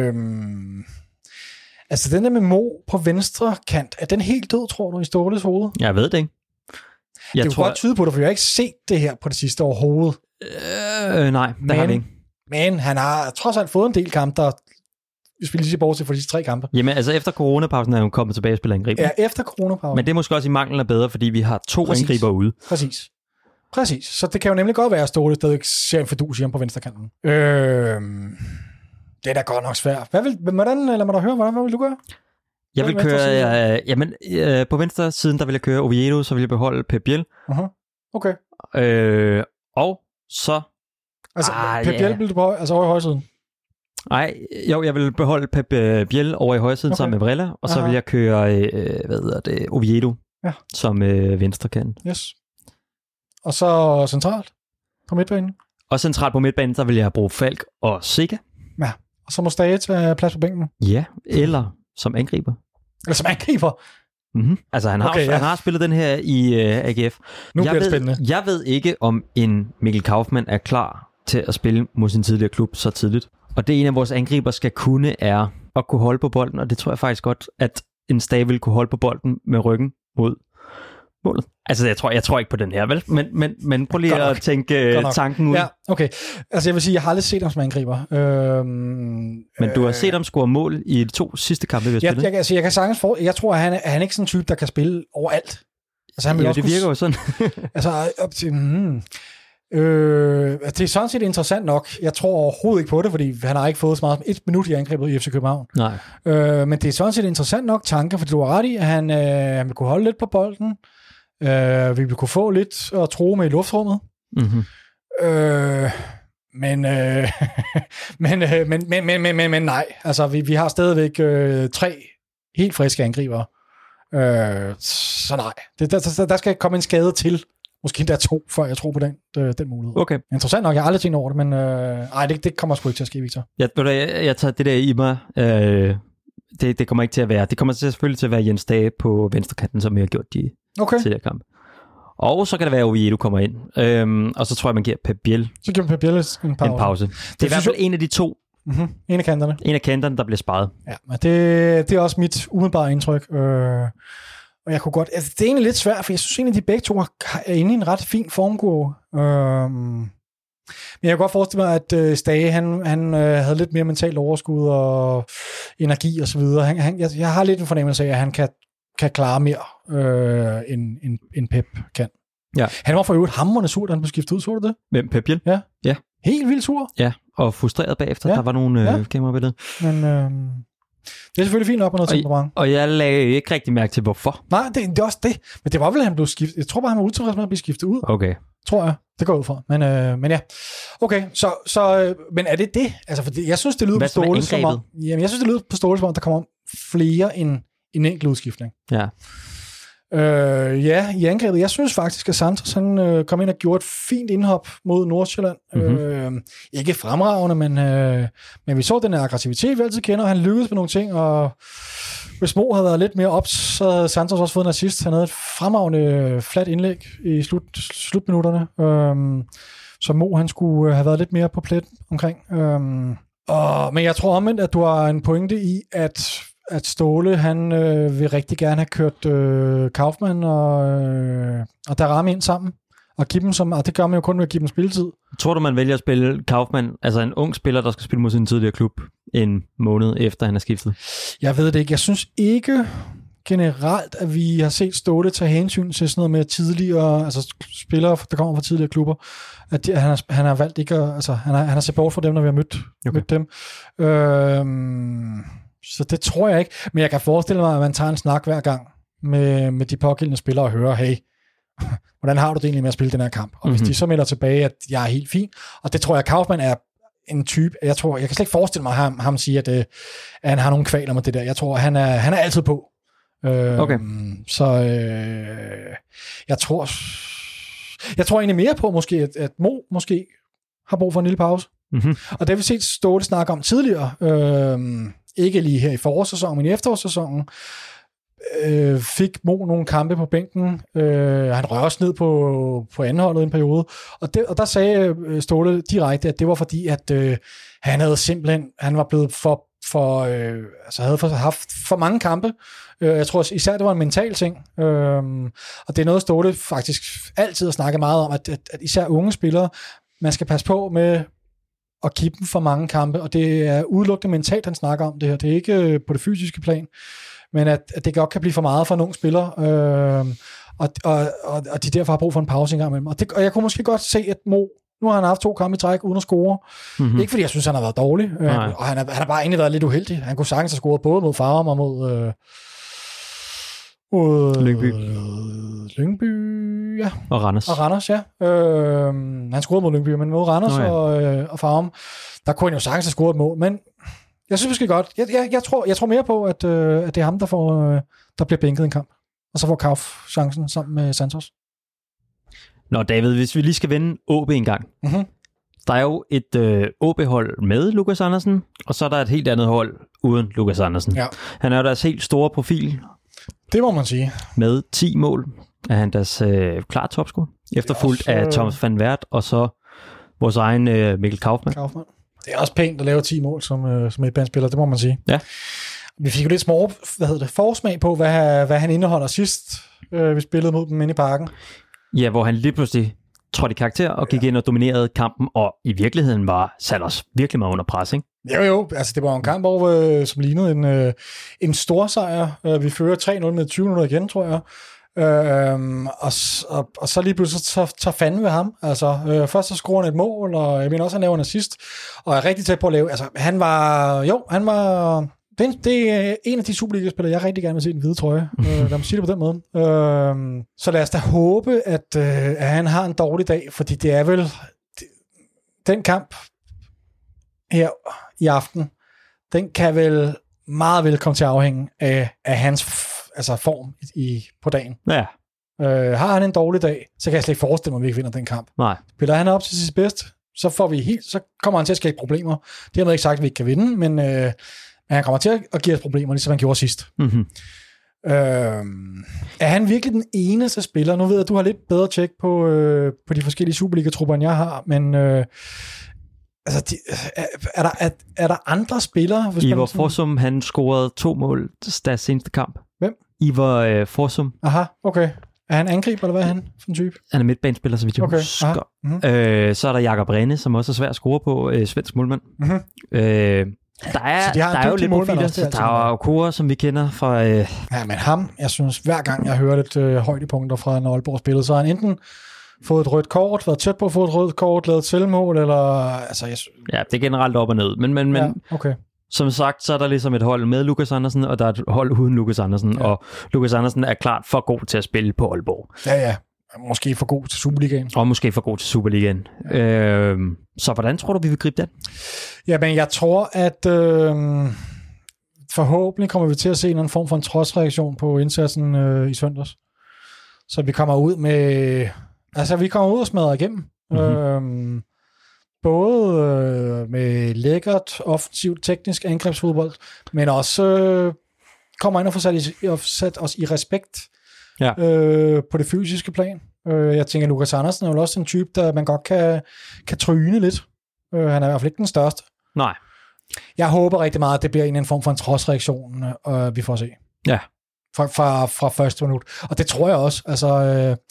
altså den der med Mo på venstre kant, er den helt død, tror du, i Ståles hoved? Jeg ved det ikke. Det kunne godt tyde på det, for jeg har ikke set det her på det sidste overhovedet. Nej, det har vi ikke. Men han har trods alt fået en del kampe, der hvis vi lige siger bortset for de 3 kampe. Jamen, altså efter coronapausen er hun kommet tilbage og spiller angriber. Ja, efter coronapausen. Men det er måske også i manglen af bedre, fordi vi har 2 angriber ude. Præcis. Så det kan jo nemlig godt være, at Ståle stadig ser en fordus hjemme på venstrekanten. Det er da godt nok svært. Hvad vil du gøre? Jeg vil køre, på venstre siden, der vil jeg køre Oviedo, så vil jeg beholde Pep Biel. Okay. Og så... Altså, Pep Biel vil du beholde, altså over i højre siden? Nej, jeg vil beholde Pep Biel over i højre siden sammen med Varela, og så vil jeg køre, Oviedo som venstre kant. Yes. Og så centralt på midtbanen? Og centralt på midtbanen, så vil jeg bruge Falk og Siga. Ja, og så må Stage tage plads på bænken? Ja, eller som angriber. Eller som angriber? Mm-hmm. Altså, han har spillet den her i AGF. Nu bliver det spændende. Jeg ved ikke, om en Mikkel Kaufmann er klar til at spille mod sin tidligere klub så tidligt. Og det en af vores angriber skal kunne, er at kunne holde på bolden, og det tror jeg faktisk godt, at en Stage vil kunne holde på bolden med ryggen mod målet. Altså, jeg tror ikke på den her, vel? Men prøv lige at tænke tanken ud. Ja, okay. Altså, jeg vil sige, jeg har aldrig set ham som angriber. Men du har set ham score mål i de 2 sidste kampe, vi har spillet? Jeg kan sagtens jeg tror, at han er ikke sådan en type, der kan spille overalt. Altså, han vil også det virker jo sådan. Altså, op til... det er sådan set interessant nok. Jeg tror overhovedet ikke på det, fordi han har ikke fået så meget som 1 minut i angrebet i FC København. Nej. Men det er sådan set interessant nok tanke, fordi du har ret i, at han vil kunne holde lidt på bolden. Vi vil kunne få lidt at tro med i luftrummet. Mm-hmm. Men nej. Altså, vi har stadigvæk 3 helt friske angribere. Så nej. Der skal komme en skade til. Måske der 2, før jeg tror på den mulighed. Okay. Interessant nok, jeg har aldrig tænkt over det, men det kommer sgu ikke til at ske, Victor. Jeg tager det der i mig. Det kommer ikke til at være. Det kommer selvfølgelig til at være Jens Dage på venstrekanten, som vi har gjort de tidligere kampe. Og så kan det være, at Oviedo kommer ind. Og så tror jeg, man giver Pep Biel. Så giver Pep Biel en pause. Det er i hvert fald en af de 2. Mm-hmm. En af kanterne. En af kanterne, der bliver sparet. Ja, men det er også mit umiddelbare indtryk. Og jeg kunne godt... Altså, det er egentlig lidt svært, for jeg synes egentlig, de begge 2 er inde i en ret fin formkurve. Men jeg kan godt forestille mig, at Stage, han havde lidt mere mentalt overskud og energi og så videre. Jeg har lidt en fornemmelse af, at han kan klare mere, end Pep kan. Ja. Han var for øvrigt hamrende sur, da han blev skiftet ud, så du det? Hvem, Pep Biel? Ja. Helt vildt sur. Ja, og frustreret bagefter. Ja. Der var nogle kamerabilleder. Men det er selvfølgelig fint op og noget temperament. Og jeg lagde ikke rigtig mærke til, hvorfor. Nej, det er også det. Men det var vel, han blev skiftet. Jeg tror bare, han var utilfreds med at blive skiftet ud. Okay. Tror jeg. Det går ud fra. Men ja. Okay, så men er det det? Altså, for jeg synes, det lyder på Ståle som om... Jamen, jeg synes, det lyder på Ståle som om, der kommer flere end en enkelt udskiftning. Ja. I angrebet. Jeg synes faktisk, at Santos han kom ind og gjorde et fint indhop mod Nordsjælland. Mm-hmm. Ikke fremragende, men vi så den her aggressivitet, vi altid kender, og han lykkedes med nogle ting, og hvis Mo havde været lidt mere op, så havde Santos også fået en assist. Han havde et fremragende fladt indlæg i slutminutterne, så Mo han skulle have været lidt mere på plet omkring. Men jeg tror omvendt, at du har en pointe i, at Ståle, han vil rigtig gerne have kørt Kaufmann og Darami ind sammen, og give dem og det gør man jo kun ved at give dem spilletid. Tror du, man vælger at spille Kaufmann, altså en ung spiller, der skal spille mod sin tidligere klub, en måned efter han er skiftet? Jeg ved det ikke. Jeg synes ikke generelt, at vi har set Ståle tage hensyn til sådan noget med tidligere, altså spillere, der kommer fra tidligere klubber, at han har valgt ikke at, altså han har set bort for dem, når vi har mødt dem. Så det tror jeg ikke. Men jeg kan forestille mig, at man tager en snak hver gang med de pågældende spillere og hører, hey, hvordan har du det egentlig med at spille den her kamp? Og hvis de så melder tilbage, at jeg er helt fin, og det tror jeg, Kaufmann er en type, jeg kan slet ikke forestille mig ham sige, at han har nogle kvaler med det der. Jeg tror, han er altid på. Okay. Så jeg tror egentlig mere på måske, at Mo måske har brug for en lille pause. Mm-hmm. Og det har vi set Ståle snakke om tidligere. Ikke lige her i forårssæsonen, men i efterårssæsonen. Fik Mo nogle kampe på bænken. Han rører også ned på anholdet en periode. Og der sagde Ståle direkte, at det var fordi, at han var blevet havde haft for mange kampe. Jeg tror især, det var en mental ting. Og det er noget, Ståle faktisk altid har snakket meget om, at især unge spillere, man skal passe på med at give dem for mange kampe, og det er udelukkende mentalt, han snakker om det her. Det er ikke på det fysiske plan, men at det godt kan blive for meget for en ung spiller, og de derfor har brug for en pause engang imellem. Og jeg kunne måske godt se, at Mo, nu har han haft 2 kampe i træk uden at score. Mm-hmm. Ikke fordi jeg synes, han har været dårlig, og han har bare egentlig været lidt uheldig. Han kunne sagtens have scoret både mod Farum og mod Lyngby, ja. Og Randers, ja. Han scorede mod Lyngby, men mod Randers og Farum, der kunne han jo sagtens have scoret et mål, men jeg synes måske godt, jeg tror mere på, at det er ham, der bliver bænket en kamp, og så får Kauf chancen sammen med Santos. Nå David, hvis vi lige skal vende OB en gang. Mm-hmm. Der er jo et OB-hold med Lukas Andersen, og så er der et helt andet hold uden Lukas Andersen. Ja. Han er deres helt store profil. Det må man sige. Med 10 mål er han deres klar topscorer. Efterfulgt af Thomas van Wert, og så vores egen Mikkel Kaufmann. Det er også pænt at lave 10 mål som midtbanespiller, det må man sige. Ja. Vi fik jo lidt forsmag på, hvad han indeholder sidst, vi spillede mod dem inde i Parken. Ja, hvor han lige pludselig trådte i karakter og gik ind og dominerede kampen, og i virkeligheden satte os virkelig meget under pres, ikke? Jo, altså det var en kamp, som lignede en stor sejr. Vi fører 3-0 med 20 minutter igen, tror jeg. Og så lige pludselig så tager fanden ved ham. Altså, først så scorer han et mål, og jeg mener også, han laver en assist, og er rigtig tæt på at lave. Altså, han var... Det er en af de Superliga-spillere, jeg rigtig gerne vil se den hvide trøje. Lad mig sige det på den måde. Så lad os da håbe, at han har en dårlig dag, fordi det er vel... Den kamp her i aften, den kan vel meget vel komme til at afhænge af hans form på dagen. Ja. Har han en dårlig dag, så kan jeg slet ikke forestille mig, at vi ikke vinder den kamp. Nej. Spiller han op til sit bedst, så kommer han til at skabe problemer. Det har man ikke sagt, at vi ikke kan vinde, men han kommer til at give os problemer, ligesom han gjorde sidst. Mm-hmm. Er han virkelig den eneste spiller? Nu ved jeg, at du har lidt bedre tjek på de forskellige Superliga-trupper, end jeg har, men er der andre spillere? Ivar Forsum, han scorede 2 mål deres seneste kamp. Hvem? Ivar Forsum. Aha, okay. Er han angriber, eller hvad er han for en type? Han er midtbanespiller, så vidt jeg husker. Mm-hmm. Så er der Jakob Rene, som også er svær at score på, svensk målmand. Mm-hmm. Der er jo lidt profiler, så der er jo Kora, som vi kender fra... Ja, men ham, jeg synes, hver gang jeg hører lidt højdepunkter fra, når Aalborg spillede, så har han enten fået et rødt kort, været tæt på at få et rødt kort, lavet selvmål, eller... Ja, det er generelt op og ned, men ja, okay. Som sagt, så er der ligesom et hold med Lukas Andersen, og der er et hold uden Lukas Andersen, ja. Og Lukas Andersen er klart for god til at spille på Aalborg. Ja. Måske for god til Superligaen. Og måske for god til Superligaen. Ja. Så hvordan tror du, vi vil gribe den? Jamen, jeg tror, at forhåbentlig kommer vi til at se en form for en trodsreaktion på indsatsen i søndags. Så vi kommer ud med... Altså, vi kommer ud og smadrer igennem. Mm-hmm. Både med lækkert, offensivt, teknisk angrebsfodbold, men også kommer ind og får sat os i respekt på det fysiske plan. Jeg tænker, Lukas Andersen er jo også en type, der man godt kan tryne lidt. Han er i hvert fald ikke den største. Nej. Jeg håber rigtig meget, at det bliver en form for en trodsreaktion, vi får se. Ja. Fra første minut. Og det tror jeg også. Altså...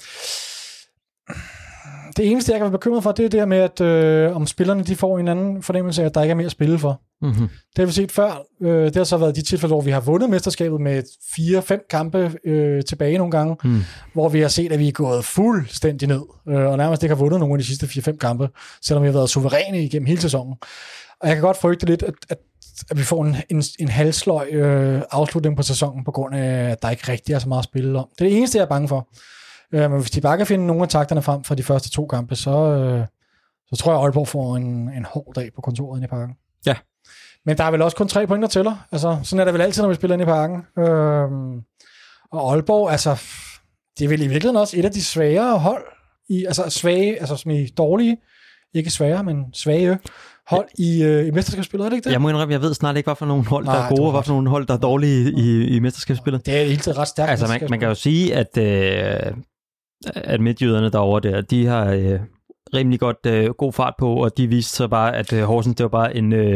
Det eneste, jeg kan være bekymret for, det er det her med, at om spillerne de får en anden fornemmelse af, at der ikke er mere at spille for. Mm-hmm. Det har vi set før. Det har så været de tilfælde, hvor vi har vundet mesterskabet med 4-5 kampe tilbage nogle gange, hvor vi har set, at vi er gået fuldstændig ned, og nærmest ikke har vundet nogle af de sidste 4-5 kampe, selvom vi har været suveræne igennem hele sæsonen. Og jeg kan godt frygte lidt, at vi får en halvsløj afslutning på sæsonen, på grund af, at der ikke rigtig er så meget at spille om. Det er det eneste, jeg er bange for. Men hvis de bare kan finde nogle af takterne frem fra de første 2 kampe, så tror jeg, at Aalborg får en hård dag på kontoret inde i Parken. Ja. Men der er vel også kun 3 point, der tæller. Altså, sådan er det vel altid, når vi spiller inde i Parken. Og Aalborg, altså, det er vel i virkeligheden også et af de svagere hold, altså svage, altså som i dårlige, ikke svære, men svage hold i mesterskabsspillet, er det ikke det? Jeg må indrømme, jeg ved snart ikke, hvad for nogle hold, der er gode, og hvad for nogle hold, der er dårlige i mesterskabsspillet. Det er hele tiden ret stærkt. Altså, man kan jo sige, at midtjyderne derovre der, de har rimelig godt god fart på, og de viste så bare, at Horsens, det var bare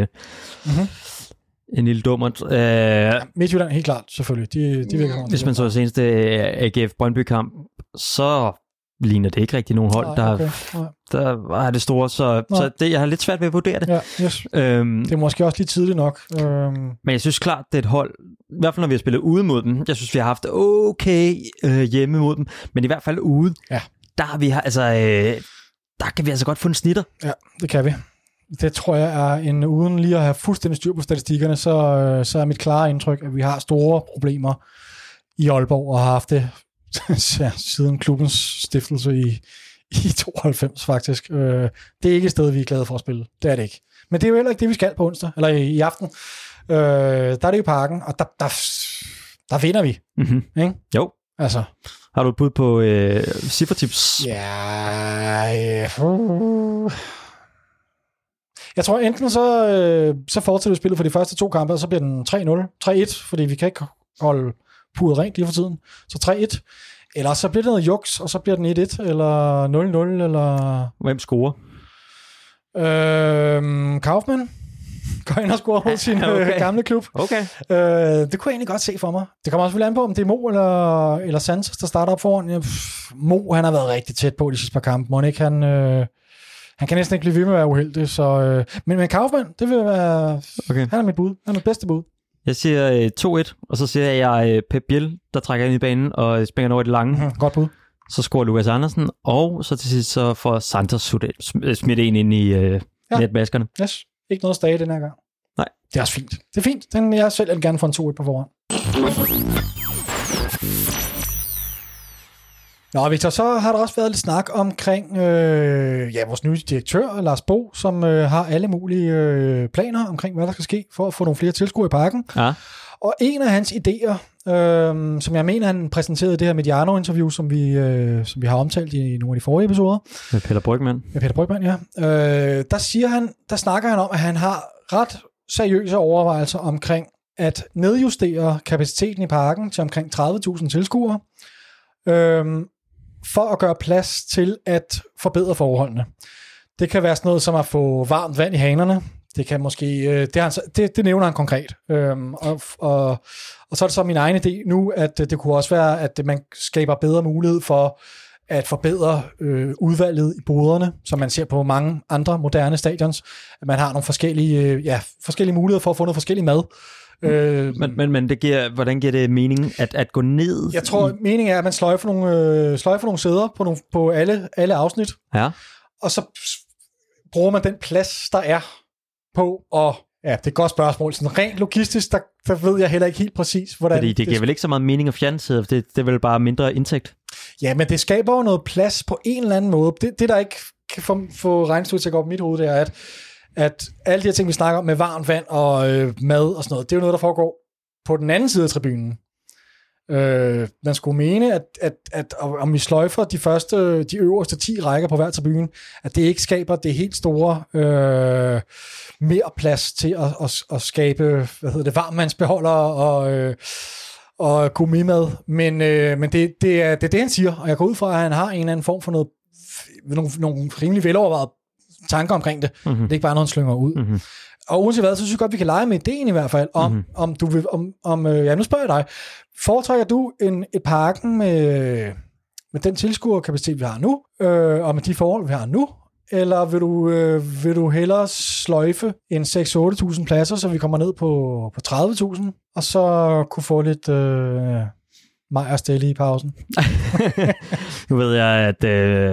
en lille dummert. Midtjylland, helt klart, selvfølgelig. De virker hvis man så seneste AGF Brøndby-kamp, så ligner det ikke rigtig nogen hold, der var det store, så det, jeg har lidt svært ved at vurdere det. Ja, yes. Det er måske også lidt tidligt nok. Men jeg synes klart, det er et hold, i hvert fald når vi har spillet ude mod dem, jeg synes, vi har haft okay hjemme mod dem, men i hvert fald ude, der har vi der kan vi altså godt få en snitter. Ja, det kan vi. Det tror jeg er uden lige at have fuldstændig styr på statistikkerne, så er mit klare indtryk, at vi har store problemer i Aalborg, og har haft det siden klubbens stiftelse i 92 faktisk. Det er ikke et sted, vi er glade for at spille. Det er det ikke. Men det er jo heller ikke det, vi skal på onsdag, eller i aften. Der er det jo Parken, og der vinder vi. Mm-hmm. Ikke? Jo. Altså. Har du et bud på cifretips? Jeg tror enten så fortsætter vi spillet for de første 2 kampe, og så bliver den 3-0, 3-1, fordi vi kan ikke holde pudet rent lige for tiden. Så 3-1. Eller så bliver det noget juks, og så bliver den 1-1, eller 0-0, eller... Hvem scorer? Kaufmann går ind og scorer hos sin gamle klub. Okay. Det kunne jeg egentlig godt se for mig. Det kommer også vel an på, om det er Mo eller Santos, der starter op foran. Mo, han har været rigtig tæt på de sidste par kampe. Må ikke han kan næsten ikke blive ved med at være uheldig. Så, men Kaufmann, det vil være... Okay. Han er mit bud. Han er mit bedste bud. Jeg siger 2-1, og så siger jeg Pep Biel, der trækker ind i banen og springer over i det lange. Godt bud. Så scorer Lukas Andersen, og så til sidst så får Santos smidt en ind i netmaskerne. Yes. Ikke noget stage den her gang. Nej. Det er også fint. Det er fint. Jeg selv vil gerne få en 2-1 på forhånd. Nå, Victor, så har der også været lidt snak omkring vores nye direktør, Lars Bo, som har alle mulige planer omkring, hvad der skal ske for at få nogle flere tilskuere i Parken. Ja. Og en af hans idéer, som jeg mener, han præsenterede i det her Mediano-interview, som vi har omtalt i nogle af de forrige episoder. Med Peter Brygmann. Med Peter Brygmann, ja. Der snakker han om, at han har ret seriøse overvejelser omkring at nedjustere kapaciteten i Parken til omkring 30.000 tilskuere, for at gøre plads til at forbedre forholdene. Det kan være sådan noget som at få varmt vand i hanerne. Det kan måske, det nævner han konkret. Og så er det så min egen idé nu, at det kunne også være, at man skaber bedre mulighed for at forbedre udvalget i boderne, som man ser på mange andre moderne stadions. At man har nogle forskellige muligheder for at få noget forskellig mad. Men hvordan giver det mening at gå ned? Jeg tror, meningen er, at man sløjfer nogle sæder på alle afsnit. Ja. Og så bruger man den plads, der er på, og det er et godt spørgsmål. Sådan rent logistisk, der ved jeg heller ikke helt præcis, hvordan... Fordi det giver vel ikke så meget mening at fjerne sæder, det er vel bare mindre indtægt? Ja, men det skaber jo noget plads på en eller anden måde. Det der ikke kan få regnestykket til at gå op i mit hoved, det er, at alle de her ting, vi snakker om med varmt vand og mad og sådan noget, det er jo noget, der foregår på den anden side af tribunen. Man skulle mene, at om vi sløjfer de øverste 10 rækker på hver tribune, at det ikke skaber det helt store mere plads til at skabe, varmvandsbeholdere og gourmetmad. Men det er det, han siger, og jeg går ud fra, at han har en eller anden form for nogle rimelig velovervejede tanker omkring det. Mm-hmm. Det er ikke bare noget, han slynger ud. Mm-hmm. Og uanset hvad, så synes jeg godt, vi kan lege med ideen i hvert fald, om du vil, nu spørger jeg dig, foretrækker du et Parken med den tilskuerkapacitet, vi har nu, og med de forhold, vi har nu, eller vil du hellere sløjfe en 6-8.000 pladser, så vi kommer ned på 30.000, og så kunne få lidt Meyer stille i pausen? Nu ved jeg, at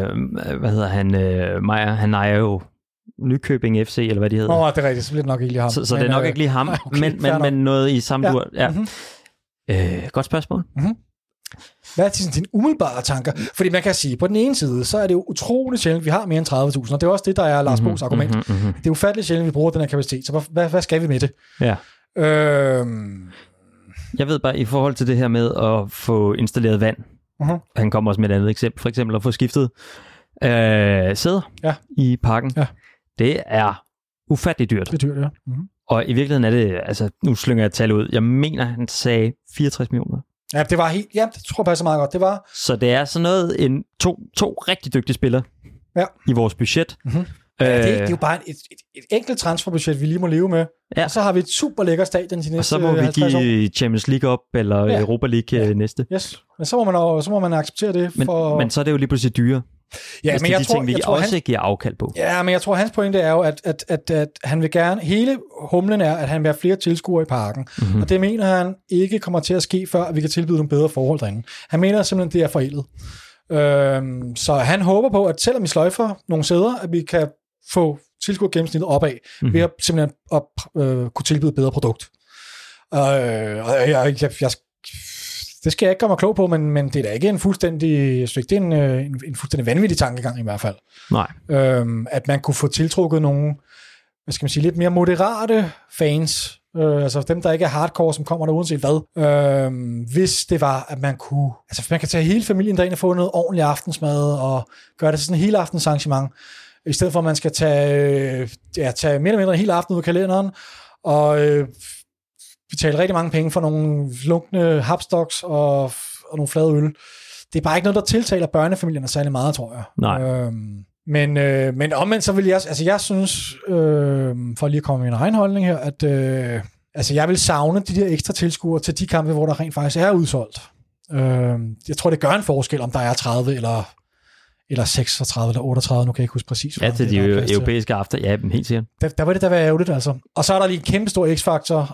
Meyer, han ejer jo Nykøbing FC, eller hvad de hedder. Det er rigtigt, så bliver det nok ikke lige ham. Så det er nok ikke lige ham, okay, men noget i samme dur. Ja. Mm-hmm. Godt spørgsmål. Mm-hmm. Hvad er dine umiddelbare tanker? Fordi man kan sige, på den ene side, så er det jo utroligt sjældent, vi har mere end 30.000, og det er også det, der er Lars Bo's argument. Mm-hmm. Det er ufatteligt sjældent, vi bruger den her kapacitet, så hvad skal vi med det? Ja. Jeg ved bare, i forhold til det her med at få installeret vand, han kommer også med et andet eksempel, for eksempel at få skiftet sæder i parken. Ja. Det er ufatteligt dyrt. Det er dyrt, ja. Og i virkeligheden er det, altså nu slynger jeg et tal ud, jeg mener, han sagde 64 millioner. Ja, det var helt, ja, det tror jeg passer meget godt. Det var... Så det er sådan noget, to rigtig dygtige spillere i vores budget. Ja, det er jo bare et enkelt transferbudget, vi lige må leve med. Ja. Og så har vi et super lækker stadion de næste 50 år. Og så må vi give Champions League op, eller Europa League næste. Yes, men så må man acceptere det. Men så er det jo lige pludselig dyre. Ja, men jeg tror, ting, vi også giver afkald på. Ja, men jeg tror, hans pointe er jo, at han vil gerne... Hele humlen er, at han vil have flere tilskuere i parken. Og det mener han ikke kommer til at ske, før at vi kan tilbyde nogle bedre forhold derinde. Han mener simpelthen, det er forældet. Så han håber på, at selvom vi sløjfer nogle sæder, at vi kan få tilskuergennemsnittet opad, ved at simpelthen kunne tilbyde et bedre produkt. Det skal jeg ikke gøre mig klog på, men det er da ikke en fuldstændig... Det er en fuldstændig vanvittig tankegang i hvert fald. Nej. At man kunne få tiltrukket nogle, hvad skal man sige, lidt mere moderate fans, altså dem, der ikke er hardcore, som kommer der uanset hvad, hvis det var, at man kunne... Altså, man kan tage hele familien derind og få noget ordentligt aftensmad, og gøre det til sådan en hele aftens arrangement, i stedet for, at man skal tage mere eller mindre en hel aften ud af kalenderen, og betale rigtig mange penge for nogle lunkne hapstocks og nogle flade øl. Det er bare ikke noget, der tiltaler børnefamilierne særlig meget, tror jeg. Nej. Men omvendt, så vil jeg... Altså, jeg synes, for lige at komme med min egen holdning her, at jeg vil savne de der ekstra tilskuere til de kampe, hvor der rent faktisk er udsolgt. Jeg tror, det gør en forskel, om der er 30 eller 36 eller 38, nu kan jeg ikke huske præcis. Ja, til de europæiske aften, ja, helt sikkert. Der var det, der var ærgerligt, altså. Og så er der lige en kæmpe stor x-faktor,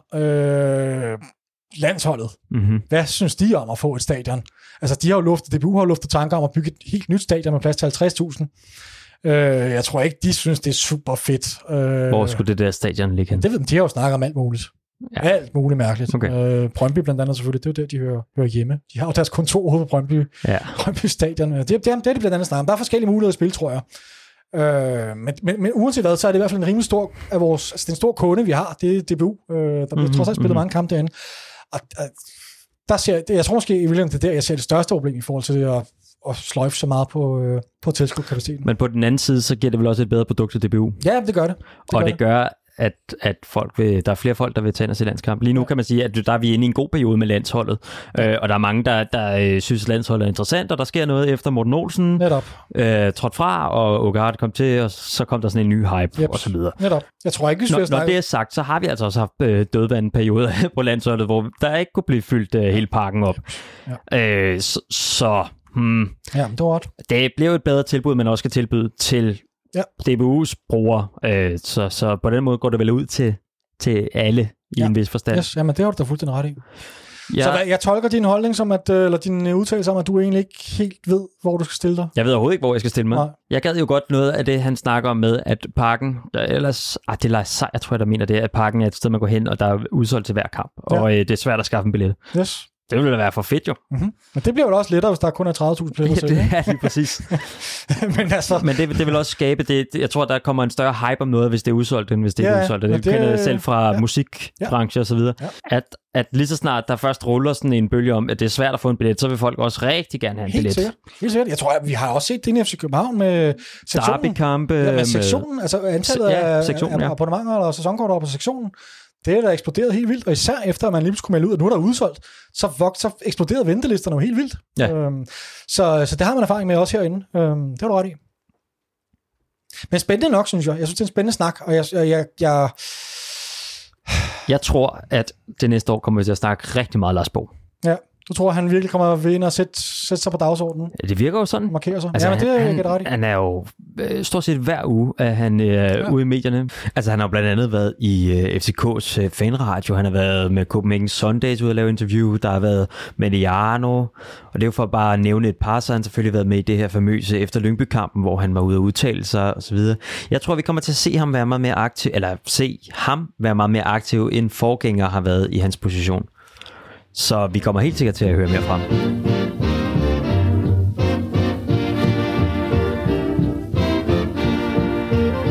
landsholdet. Hvad synes de om at få et stadion? Altså, DBU har jo luftet tanker om at bygge et helt nyt stadion med plads til 50.000. Jeg tror ikke, de synes, det er super fedt. Hvor skulle det der stadion ligge hen? Det ved de har jo snakket om alt muligt. Ja. Alt muligt mærkeligt. Okay. Brøndby blandt andet selvfølgelig, det er jo der, de hører hjemme. De har jo deres kontor ude på Brøndby Stadion. Det er de blandt andet snakket om. Der er forskellige muligheder at spille, tror jeg. Men uanset hvad, så er det i hvert fald en rimelig stor af vores... Altså, den store kunde, vi har, det er DBU. Der bliver trods alt spillet mange kampe derinde. Og der jeg tror måske, i virkeligheden, det er der, jeg ser det største problem i forhold til det at sløjfe så meget på tilskudskapaciteten. Men på den anden side, så giver det vel også et bedre produkt til DBU? Ja, det gør det. Det gør, at der er flere folk, der vil tage ind og se landskamp. Lige nu kan man sige, at der er vi inde i en god periode med landsholdet, og der er mange, der synes, landsholdet er interessant, og der sker noget efter Morten Olsen trådte fra, og Ogaard kom til, og så kom der sådan en ny hype, og så videre. Netop. Jeg tror ikke, når det er sagt, så har vi altså også haft dødvandperioder på landsholdet, hvor der ikke kunne blive fyldt hele parken op. Ja. Ja, det var godt. Det blev et bedre tilbud, man også skal tilbyde til DBU's brugere, så på den måde går det vel ud til alle i en vis forstand. Yes, jamen det har du da fuldstændig ret i. Ja. Så jeg tolker din holdning som, eller din udtalelse om, at du egentlig ikke helt ved, hvor du skal stille dig? Jeg ved overhovedet ikke, hvor jeg skal stille mig. Nej. Jeg gad jo godt noget af det, han snakker om med, at parken, ellers, det er Sej, jeg tror, der mener det, at parken er et sted, man går hen, og der er udsolgt til hver kamp, og det er svært at skaffe en billet. Yes. Det ville da være for fedt, jo. Men det bliver jo også lettere, hvis der kun er 30.000 pladser. Det er lige præcis. Men det vil også skabe det. Jeg tror, der kommer en større hype om noget, hvis det er udsolgt, end hvis det ikke er udsolgt. Det kender jeg selv fra musikbranche og så videre. Ja. At lige så snart der først ruller sådan en bølge om, at det er svært at få en billet, så vil folk også rigtig gerne have en billet. Helt sikkert. Jeg tror, vi har også set det i FC København med sektionen. Derbykampe. Ja, med sektionen. Altså antallet af abonnementer eller sæsonkort over på sektionen. Det er der eksploderet helt vildt, og især efter, at man lige skulle melde ud, at nu er der udsolgt, så eksploderede ventelisterne jo helt vildt. Ja. Så det har man erfaring med også herinde. Det var du ret i. Men spændende nok, synes jeg. Jeg synes, det er en spændende snak, og jeg tror, at det næste år kommer vi til at snakke rigtig meget Lars Bo. Ja. Du tror, han virkelig kommer at vinde og sætte sig på dagsordenen? Det virker jo sådan. Markerer sig. Altså, ja, men det er ret i. Han er jo stort set hver uge, at han er ude i medierne. Altså, han har blandt andet været i FCK's fanradio. Han har været med Copenhagen Sundays ude at lave interview. Der har været Mediano. Og det er jo for bare at nævne et par, så har han selvfølgelig været med i det her famøse efter Lyngby-kampen, hvor han var ude at udtale sig og så videre. Jeg tror, vi kommer til at se ham være meget mere aktiv, end forgænger har været i hans position. Så vi kommer helt sikkert til at høre mere frem.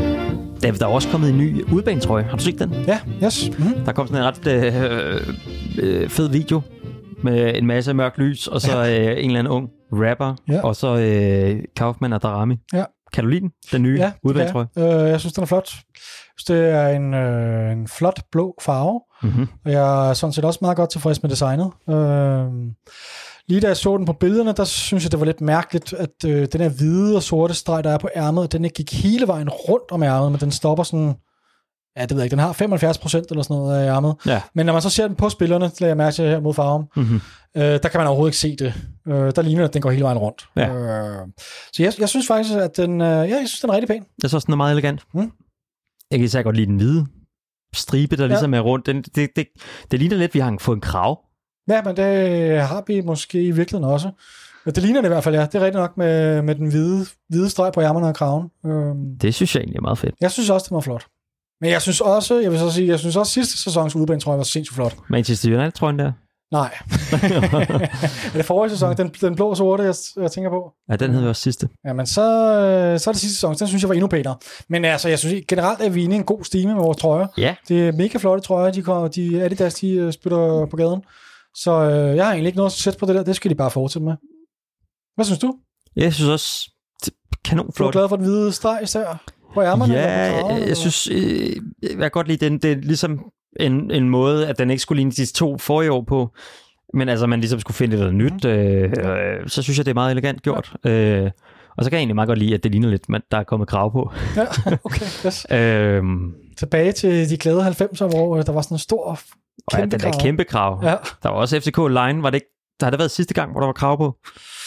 David, der er også kommet en ny udbanetrøje. Har du set den? Ja, yes. Der kom sådan en ret fed video med en masse mørk lys, og så en eller anden ung rapper, og så Kaufman og Darami. Ja. Kan du lide den nye udvalgstrøje? Jeg synes, den er flot. Det er en flot blå farve, og jeg er sådan set også meget godt tilfreds med designet. Lige da jeg så den på billederne, der synes jeg, det var lidt mærkeligt, at den her hvide og sorte streg, der er på ærmet, den ikke gik hele vejen rundt om ærmet, men den stopper sådan, ja, det ved jeg ikke, den har 75% eller sådan noget af ærmet. Ja. Men når man så ser den på spillerne, lader jeg mærke til her mod farven, der kan man overhovedet ikke se det. Der ligner det, at den går hele vejen rundt. Ja. Så jeg synes faktisk, at den er rigtig pæn. Jeg synes også, den er meget elegant. Jeg kan især godt lide den hvide stribe, der ligesom er rundt. Det ligner lidt, at vi har fået en krav. Ja, men det har vi måske i virkeligheden også. Det ligner det i hvert fald, ja. Det er rigtigt nok med den hvide streg på ærmerne og kraven. Det synes jeg egentlig er meget fedt. Jeg synes også, det var flot. Men jeg synes også, sidste sæsons udbanetrøje var sindssygt flot. Manchester United-trøjen der? Nej. Er det forrige sæson? Den blå og sorte, jeg tænker på? Ja, den havde vi også sidste. Ja, men så er det sidste sæson. Den synes jeg var endnu pænere. Men altså, jeg synes generelt, at vi er inde i en god stime med vores trøjer. Ja. Det er mega flotte trøjer. De Adidas, de spytter på gaden. Så jeg har egentlig ikke noget at sætte på det der. Det skal de bare fortsætte med. Hvad synes du? Jeg synes også, kanonflot. Du er glad for den hvide streg især på ærmerne? Ja, jeg synes, jeg kan godt lide den. Det er ligesom en måde, at den ikke skulle ligne de 2 forrige år på, men altså, man ligesom skulle finde noget nyt. Så synes jeg, det er meget elegant gjort. Ja. Og så kan jeg egentlig meget godt lide, at det ligner lidt, at der er kommet krav på. Ja, okay. Yes. Tilbage til de glade 90'er, hvor der var sådan en stor kæmpe krav. Kæmpe krav. Ja. Der var også FCK Line, var det ikke? Der har det været sidste gang, hvor der var krav på?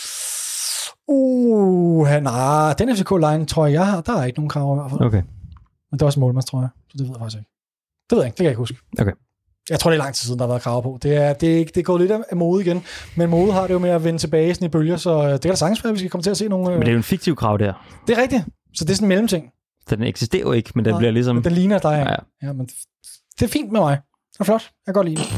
Nej, den FCK Line, tror jeg har, der er ikke nogen krav i hvert fald. Okay. Men det er også målmands, tror jeg. Så det ved jeg faktisk ikke. Det ved jeg ikke, det kan jeg ikke huske. Okay. Jeg tror, det er lang tid siden, der har været krav på. Det er gået lidt af mode igen, men mode har det jo med at vende tilbage sådan i bølger, så det kan da sagtens være, at vi skal komme til at se nogle... Men det er jo en fiktiv krav der. Det er rigtigt, så det er sådan en mellemting. Den eksisterer jo ikke, men den bliver ligesom... Men den ligner dig. Ja, men det er fint med mig. Det er flot. Jeg kan godt lide det.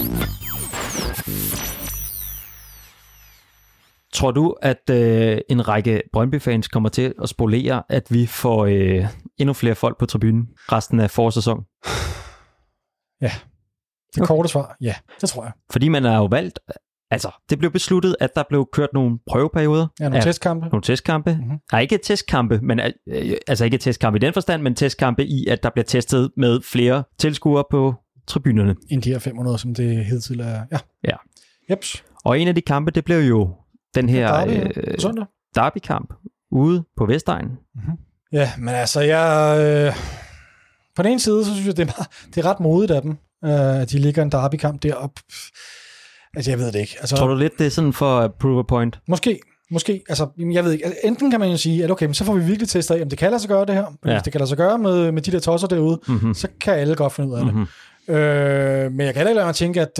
Tror du, at en række Brøndby-fans kommer til at spolere, at vi får endnu flere folk på tribunen resten af forårssæsonen? Ja. Det korte svar, ja, det tror jeg. Fordi man er jo valgt, altså det blev besluttet, at der blev kørt nogle prøveperioder. Ja, nogle testkampe. Nogle testkampe. Mm-hmm. Nej, ikke testkampe, men altså ikke testkampe i den forstand, men testkampe i, at der bliver testet med flere tilskuere på tribunerne. End de her 500, som det hidtil er. Ja. Jeps. Og en af de kampe, det blev jo den her derby-kamp ude på Vestegnen. Mm-hmm. Ja, men altså på den ene side, så synes jeg, det er ret modigt af dem, at de ligger en derby-kamp deroppe. Altså, jeg ved det ikke. Altså, tror du lidt, det er sådan for prove a point? Måske. Altså, jeg ved ikke. Altså, enten kan man jo sige, at okay, men så får vi virkelig testet af, om det kan lade sig gøre det her. Men hvis det kan lade sig gøre med de der tosser derude, så kan alle godt finde ud af det. Men jeg kan heller ikke lade mig tænke, at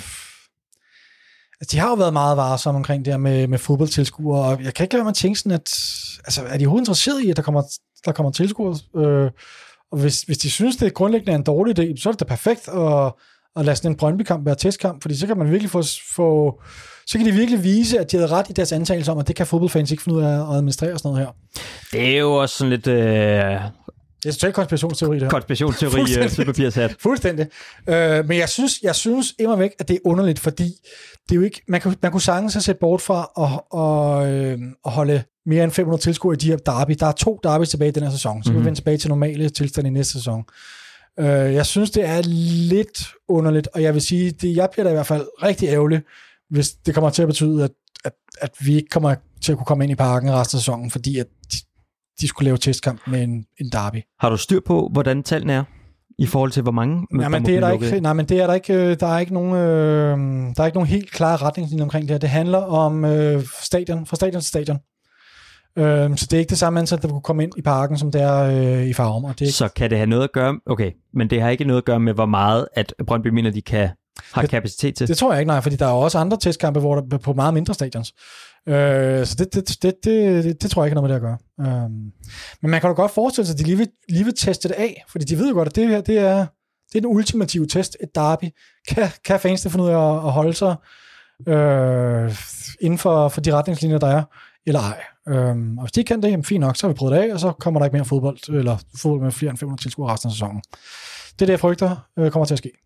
de har jo været meget varsomme omkring det her med fodboldtilskuere, og jeg kan ikke lade mig tænke sådan, at altså, er de overhovedet interesseret i, at der kommer tilskuere? Og hvis de synes, det grundlæggende er en dårlig idé, så er det da perfekt at lade sådan en Brøndby-kamp være testkamp, fordi så kan man virkelig så kan de virkelig vise, at de havde ret i deres antagelse om, at det kan fodboldfans ikke finde ud af at administrere og sådan noget her. Det er jo også sådan lidt... Det er totalt konspirationsteori, det her. Konspirationsteori, sølvpapirshat. Fuldstændig. Men jeg synes immer væk, at det er underligt, fordi det er jo ikke... Man kunne sagtens have set bort fra at holde mere end 500 tilskuere i de her derby. Der er 2 derbys tilbage i den her sæson, så kan vi vende tilbage til normale tilstand i næste sæson. Jeg synes, det er lidt underligt, og jeg vil sige, jeg bliver da i hvert fald rigtig ærgerlig, hvis det kommer til at betyde, at vi ikke kommer til at kunne komme ind i parken resten af sæsonen, fordi at de skulle lave testkamp med en derby. Har du styr på, hvordan tallene er i forhold til hvor mange? Nej, men det er der ikke. Nej, men det er der ikke. Der er ikke nogen helt klare retningslinjer omkring det her. Det handler om stadion, fra stadion til stadion. Så det er ikke det samme antal, der kunne komme ind i parken, som det er i Farum. Og det er ikke... Så kan det have noget at gøre... Okay, men det har ikke noget at gøre med, hvor meget at Brøndby mener, de har kapacitet til? Det tror jeg ikke, nej, fordi der er også andre testkampe, hvor der på meget mindre stadions. Så det tror jeg ikke noget med det at gøre. Men man kan da godt forestille sig, at de lige vil teste det af, fordi de ved jo godt, at det her, det er den ultimative test, et derby. Kan fans det finde ud af at holde sig inden for de retningslinjer, der er, eller ej. Og hvis de kan det, jamen fint nok, så har vi prøvet det af, og så kommer der ikke mere fodbold med flere end 500 tilskuere resten af sæsonen. Det er det, jeg frygter kommer til at ske.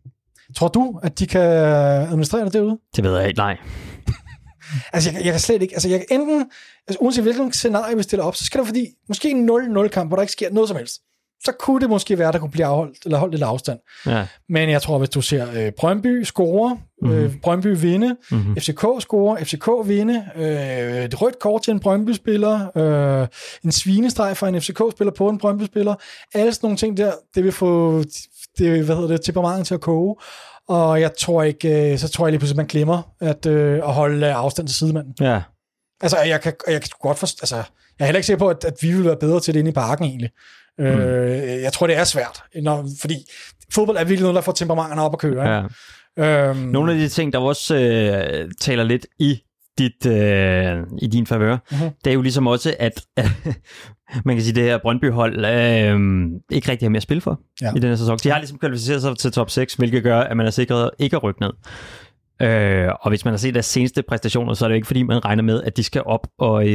Tror du, at de kan administrere det derude? Det ved jeg ikke, nej. Altså, jeg kan slet ikke... Altså, jeg kan enten... Altså, uanset hvilken scenarie vi stiller op, så skal det fordi... Måske en 0-0-kamp, hvor der ikke sker noget som helst. Så kunne det måske være, der kunne blive afholdt, eller holdt lidt afstand. Ja. Men jeg tror, hvis du ser Brøndby score, Brøndby vinde, FCK score, FCK vinde, et rødt kort til en Brøndby-spiller, en svinestreg fra en FCK-spiller på en Brøndby-spiller, alle sådan nogle ting der, det vil få temperamentet til at koge. Og jeg tror ikke, så tror jeg lige pludselig, man glemmer at holde afstand til sidemanden. Ja. Altså, jeg kan godt forstå, altså, jeg er heller ikke sikker på, at vi vil være bedre til det inde i parken egentlig. Jeg tror, det er svært, fordi fodbold er virkelig noget, der får temperamenterne op at køre. Ja. Nogle af de ting, der også taler lidt i din favør, det er jo ligesom også, at man kan sige, det her Brøndby-hold ikke rigtig har mere at spille for i den her sæson. De har ligesom kvalificeret sig til top 6, hvilket gør, at man er sikret ikke at rykke ned. Og hvis man har set deres seneste præstationer, så er det jo ikke, fordi man regner med, at de skal op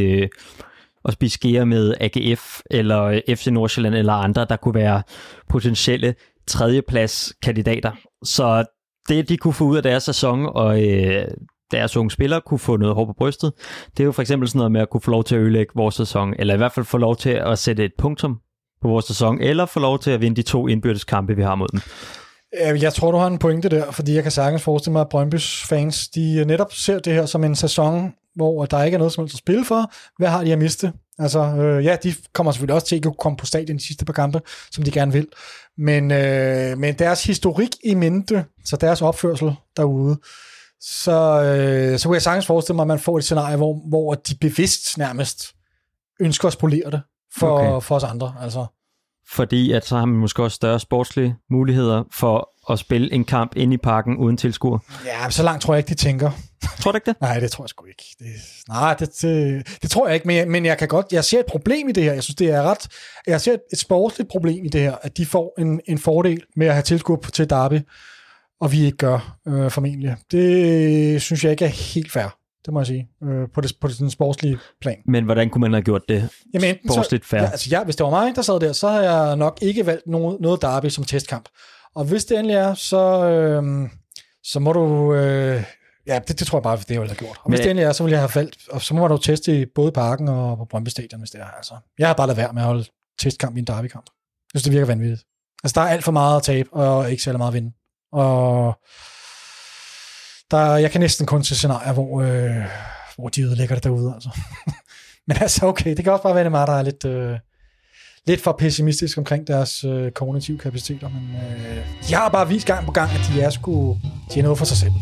og spise skære med AGF eller FC Nordsjælland eller andre, der kunne være potentielle tredjepladskandidater. Så det, de kunne få ud af deres sæson, og deres unge spillere kunne få noget hår på brystet, det er jo for eksempel sådan noget med at kunne få lov til at ødelægge vores sæson, eller i hvert fald få lov til at sætte et punktum på vores sæson, eller få lov til at vinde de 2 indbyrdes kampe, vi har mod dem. Jeg tror, du har en pointe der, fordi jeg kan sagtens forestille mig, at Brøndbys fans, de netop ser det her som en sæson, hvor der ikke er noget som helst at spille for. Hvad har de at miste? Altså, de kommer selvfølgelig også til ikke at kunne på stadion de sidste par kampe, som de gerne vil. Men deres historik i mente, så deres opførsel derude, så kunne jeg sagtens forestille mig, at man får et scenarie, hvor de bevidst nærmest ønsker at spolere det for os andre. Altså. Fordi at så har man måske også større sportslige muligheder for at spille en kamp inde i parken uden tilskuer. Ja, så langt tror jeg ikke, de tænker. Tror du ikke det? Nej, det tror jeg sgu ikke. Det tror jeg ikke, men jeg ser et problem i det her. Jeg synes, det er jeg ser et sportsligt problem i det her, at de får en fordel med at have tilskuer til derby, og vi ikke gør formentlig. Det synes jeg ikke er helt fair. Det må jeg sige, på den sportslige plan. Men hvordan kunne man have gjort det sportsligt fair? Hvis det var mig, der sad der, så havde jeg nok ikke valgt noget derby som testkamp. Og hvis det endelig er, så må du... det tror jeg bare, det jeg ville have gjort. Og hvis det endelig er, så ville jeg have valgt, og så må du teste i både parken og på Brøndby Stadion, hvis det er. Altså, jeg har bare ladet være med at holde testkamp i en derbykamp. Jeg synes, det virker vanvittigt. Altså, der er alt for meget at tabe, og ikke særlig meget at vinde. Og jeg kan næsten kun se scenarier, hvor de ødelægger det derude, altså. Men altså, okay, det kan også bare være, det mig, der er lidt for pessimistisk omkring deres kognitive kapaciteter, men de har bare vist gang på gang, at de er noget for sig selv.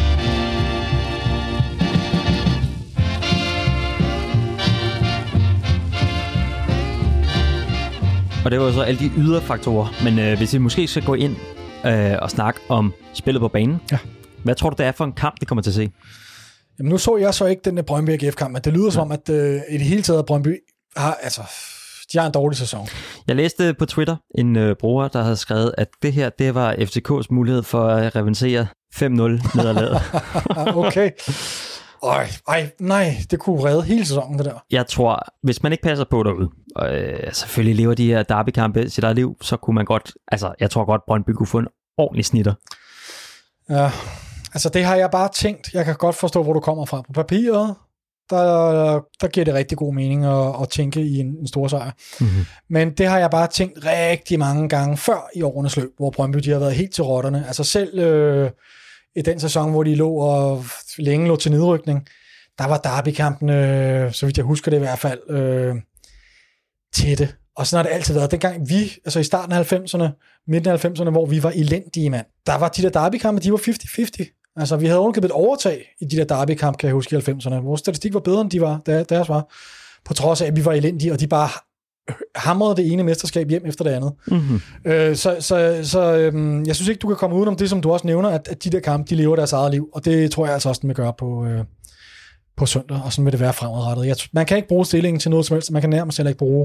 Og det var jo så alle de ydre faktorer, men hvis vi måske skal gå ind og snakke om spillet på banen, hvad tror du, det er for en kamp, det kommer til at se? Jamen nu så jeg så ikke den der Brøndby AGF-kamp, men det lyder som, at i det hele taget Brøndby de har en dårlig sæson. Jeg læste på Twitter en bruger, der havde skrevet, at det her, det var FCK's mulighed for at revancere 5-0 nederlaget. Okay. Nej, det kunne redde hele sæsonen, det der. Jeg tror, hvis man ikke passer på derude, og selvfølgelig lever de her derbykampe sit eget liv, så kunne man godt, jeg tror godt, Brøndby kunne få en ordentlig snitter. Ja, altså det har jeg bare tænkt. Jeg kan godt forstå, hvor du kommer fra. På papiret, der giver det rigtig god mening at tænke i en stor sejr. Mm-hmm. Men det har jeg bare tænkt rigtig mange gange før i årenes løb, hvor Brøndby de har været helt til rotterne. Altså selv i den sæson, hvor de længe lå til nedrykning, der var derbykampene, så vidt jeg husker det i hvert fald, tætte. Og sådan har det altid været. Dengang vi, i starten af 90'erne, midten af 90'erne, hvor vi var elendige, mand, der var de der derbykampe, de var 50-50. Altså, vi havde ovenikøbet et overtag i de der derbykampe, kan jeg huske, i 90'erne. Vores statistik var bedre, end de var, deres var. På trods af, at vi var elendige, og de bare hamrede det ene mesterskab hjem efter det andet. Mm-hmm. Jeg synes ikke, du kan komme udenom det, som du også nævner, at de der kampe, de lever deres eget liv. Og det tror jeg altså også, den vil gøre på søndag, og sådan vil det være fremadrettet. Man kan ikke bruge stillingen til noget som helst, man kan nærmest heller ikke bruge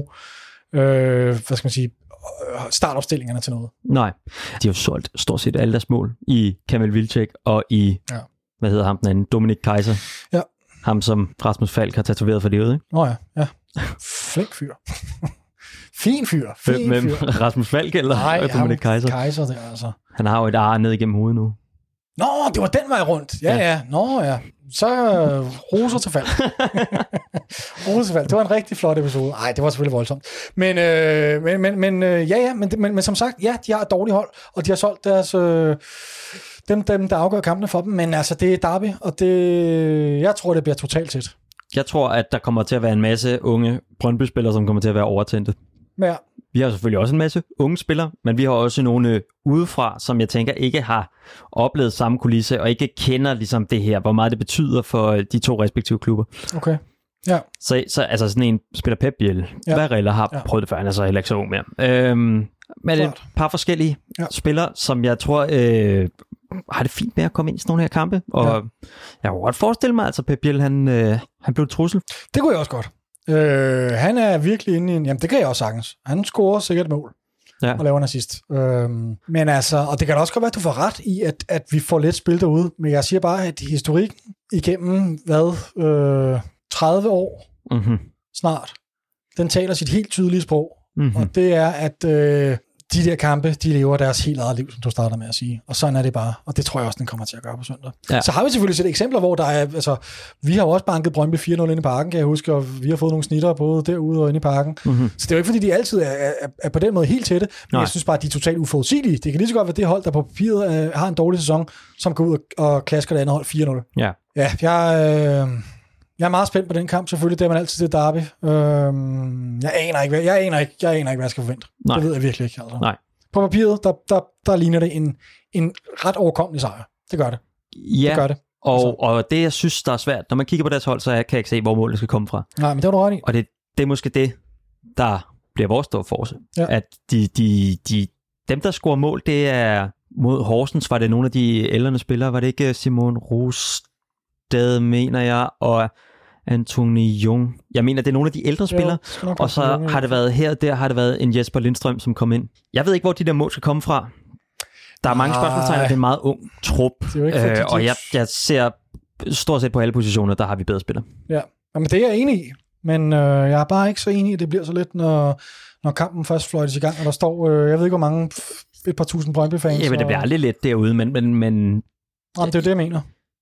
startopstillingerne til noget. Nej, de har solgt stort set alle deres mål i Kamil Vilcek og i, hvad hedder ham den anden, Dominik Kaiser. Ja. Ham, som Rasmus Falk har tatoveret for livet, ikke? Ja. Flink fyr. Fin fyr. Rasmus Falk eller Dominik Kaiser der, altså. Han har jo et ar ned igennem hovedet nu. Nå, det var den vej rundt. Ja. Nå, ja. Så roser til Falk. Roser til Falk. Det var en rigtig flot episode. Nej, det var selvfølgelig voldsomt. Men som sagt, ja, de har et dårligt hold, og de har solgt deres... dem, der afgør kampene for dem, men altså, det er derby, og jeg tror, det bliver totalt tæt. Jeg tror, at der kommer til at være en masse unge Brøndby-spillere, som kommer til at være overtændte. Ja. Vi har selvfølgelig også en masse unge spillere, men vi har også nogle udefra, som jeg tænker ikke har oplevet samme kulisse, og ikke kender ligesom det her, hvor meget det betyder for de to respektive klubber. Okay, ja. Så altså sådan en spiller Pep Biel, Varela har prøvet det før, han er så heller ikke så ung mere. Men et par forskellige spillere, som jeg tror har det fint med at komme ind i sådan nogle her kampe, og jeg kunne godt forestille mig, altså Pep Biel, han blev et trussel. Det kunne jeg også godt. Han er virkelig inde i en... Jamen, det kan jeg også sagtens. Han scorer sikkert mål og laver en assist. Men altså, og det kan da også godt være, at du får ret i, at vi får lidt spil derude, men jeg siger bare, at historik igennem, 30 år snart, den taler sit helt tydelige sprog, og det er, at de der kampe, de lever deres helt eget liv, som du starter med at sige. Og sådan er det bare. Og det tror jeg også, den kommer til at gøre på søndag. Ja. Så har vi selvfølgelig set eksempler, hvor der er... Altså, vi har jo også banket Brøndby 4-0 inde i parken, kan jeg huske, og vi har fået nogle snitter både derude og inde i parken. Så det er jo ikke, fordi de altid er på den måde helt tætte, men jeg synes bare, at de er totalt uforudsigelige. Det kan lige så godt være det hold, der på papiret har en dårlig sæson, som går ud og klasker det andet hold 4-0. Ja. Ja, jeg er meget spændt på den kamp, selvfølgelig. Det er man altid til derby. Jeg aner ikke, hvad jeg skal forvente. Nej. Det ved jeg virkelig ikke. Altså. Nej. På papiret, der ligner det en ret overkommelig sejr. Det gør det. Ja, det gør det. Og det, jeg synes, der er svært, når man kigger på deres hold, så kan jeg ikke se, hvor målet skal komme fra. Nej, men det var du ret i. Og det er måske det, der bliver vores store force. Ja. At dem, der scorer mål, det er mod Horsens, var det nogle af de ældrende spillere, var det ikke Simon Rosted, mener jeg, og Anthony Jung. Jeg mener, det er nogle af de ældre spillere, og så har det været her og der, har det været en Jesper Lindstrøm, som kom ind. Jeg ved ikke, hvor de der mål skal komme fra. Der er mange spørgsmålstegn, og det er en meget ung trup, og jeg ser stort set på alle positioner, der har vi bedre spillere. Ja, men det er jeg enig i, men jeg er bare ikke så enig i, at det bliver så lidt, når kampen først fløjtes i gang, og der står, jeg ved ikke, hvor mange, et par tusind Brøndby-fans. Ja, men det bliver aldrig lidt derude, men jamen, det er jo det, jeg mener.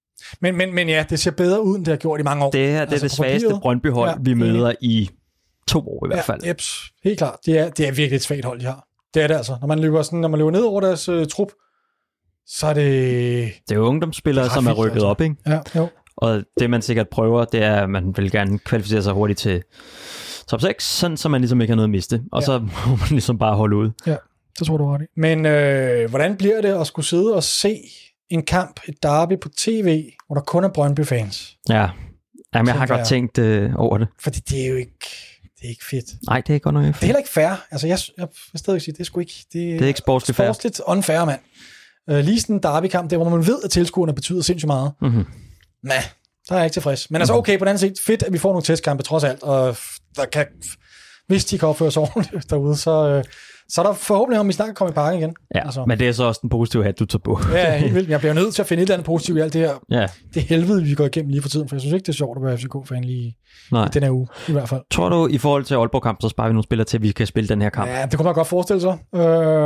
Men ja, det ser bedre ud, end det har gjort i mange år. Det her, det er det svageste Brøndby-hold, vi møder i 2 år i hvert fald. Ja, helt klart. Det er virkelig et svagt hold, de har. Det er det altså. Når man løber ned over deres trup, så er det... Det er jo ungdomsspillere, som er rykket op, ikke? Ja, jo. Og det, man sikkert prøver, det er, at man vil gerne kvalificere sig hurtigt til top 6, sådan så man ligesom ikke har noget at miste. Og så må man ligesom bare holde ud. Ja, det tror du ret i. Men hvordan bliver det at skulle sidde og se en kamp, et derby på tv, hvor der kun er Brøndby-fans? Ja, jamen, jeg har godt tænkt over det. Fordi det er jo ikke... Det er ikke fedt. Nej, det er ikke godt nok fedt. Det er heller ikke fair. Altså, jeg vil stadig sige, det er sgu ikke... Det er ikke sportsligt fair. Sportsligt unfair, mand. Lige sådan en derby-kamp, der hvor man ved, at tilskuerne betyder sindssygt meget. Men der er jeg ikke tilfreds. Men altså, okay, på den anden side, fedt, at vi får nogle testkampe trods alt, og der kan, hvis de kan opføre sig ordentligt derude, så er der forhåbentlig om, vi snart kan komme i parken igen. Ja, altså. Men det er så også den positive hat, du tager på. Ja, helt vildt. Jeg bliver nødt til at finde et eller andet positivt i alt det her. Ja. Det helvede, vi går igennem lige for tiden, for jeg synes ikke, det er sjovt at være FCK-fan lige i den her uge, i hvert fald. Tror du, i forhold til Aalborg-kamp, så sparer vi nogle spillere til, at vi kan spille den her kamp? Ja, det kunne man godt forestille sig. Der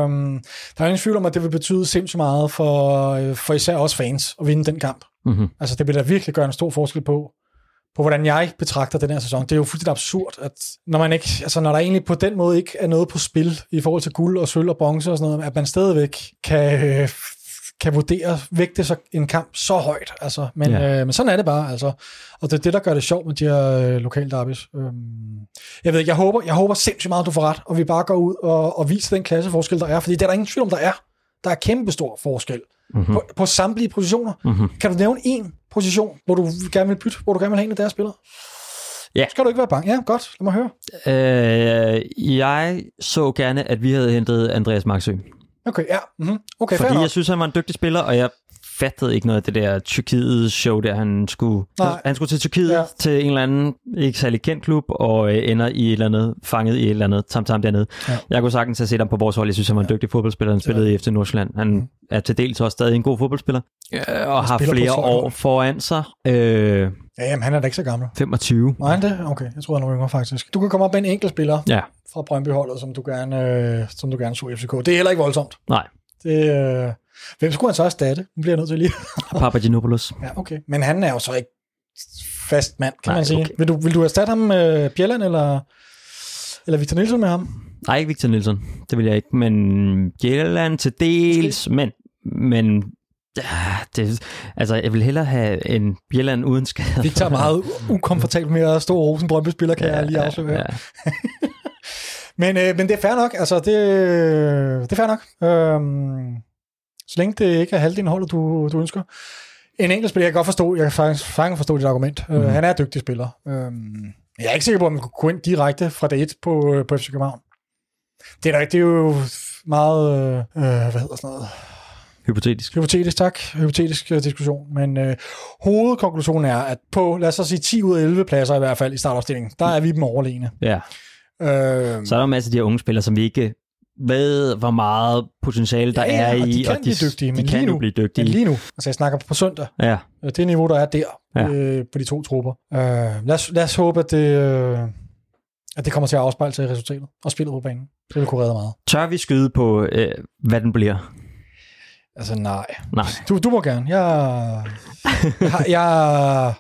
er ingen tvivl om, at det vil betyde sindssygt meget for især også fans at vinde den kamp. Altså, det vil da virkelig gøre en stor forskel på hvordan jeg betragter den her sæson. Det er jo fuldstændig absurd, at når der egentlig på den måde ikke er noget på spil i forhold til guld og sølv og bronze og sådan noget, at man stadigvæk kan vægte sig en kamp så højt. Altså, men sådan er det bare. Altså. Og det er det, der gør det sjovt med de her lokale derbys. Jeg ved ikke, jeg håber sindssygt meget, at du får ret, og vi bare går ud og viser den klasseforskel, der er. Fordi det er der ingen tvivl om, der er. Der er kæmpe stor forskel på samtlige positioner. Kan du nævne en position, hvor du gerne vil bytte, hvor du gerne vil have en af deres spillere? Ja. Skal du ikke være bange? Ja, godt. Lad mig høre. Jeg så gerne, at vi havde hentet Andreas Maxø. Okay, ja. Okay, fordi jeg synes, han var en dygtig spiller, og jeg fattede ikke noget af det der Tyrkiet-show, der han skulle til Tyrkiet til en eller anden ikke særlig kendt klub, og ender i et eller andet, fanget i et eller andet tam dernede. Ja. Jeg kunne sagtens have set ham på vores hold. Jeg synes, han var en dygtig fodboldspiller. Han spillede i FC Nordsjælland. Han er til dels også stadig en god fodboldspiller, og har flere år foran sig. Jamen, han er da ikke så gammel. 25. Nej, det? Okay, jeg tror, han var yngre faktisk. Du kan komme op med en enkelt spiller fra Brøndby-holdet, som du gerne så i FCK. Det er heller ikke voldsomt. Nej. Hvem skulle han så erstatte? Nu bliver jeg nødt til lige. Papagenopoulos. Ja, okay. Men han er jo så ikke fast mand, kan man sige. Okay. Vil du erstatte ham med Bjelland eller Victor Nielsen med ham? Nej, ikke Victor Nielsen. Det vil jeg ikke. Men Bjelland til dels, men altså, jeg vil hellere have en Bjelland uden skade. Victor er meget ukomfortabel med at stå og rose en Brøndby-spiller, kan jeg lige afsløre. Ja. men det er fair nok. Altså, det er fair nok. Så længe det ikke er halvdelen af holdet, du ønsker. En enkelt spiller, jeg kan godt forstå. Jeg kan faktisk forstå dit argument. Han er en dygtig spiller. Jeg er ikke sikker på, om man kunne gå ind direkte fra dag 1 på FC København. Det er jo meget... hvad hedder sådan noget? Hypotetisk, tak. Hypotetisk diskussion. Men hovedkonklusionen er, at på, lad os så sige, 10 ud af 11 pladser i hvert fald i startopstillingen, der er vi dem overlegne. Ja. Så er der masser af de her unge spillere, som vi ikke ved, hvor meget potentiale der er i. De kan blive dygtige, men lige nu, blive dygtige. Men lige nu, altså jeg snakker på søndag, det niveau, der er der på de to trupper. Lad os håbe, at det kommer til at afspejle sig i resultatet og spillet på banen. Det vil kunne redde meget. Tør vi skyde på, hvad den bliver? Altså nej. Du må gerne. Jeg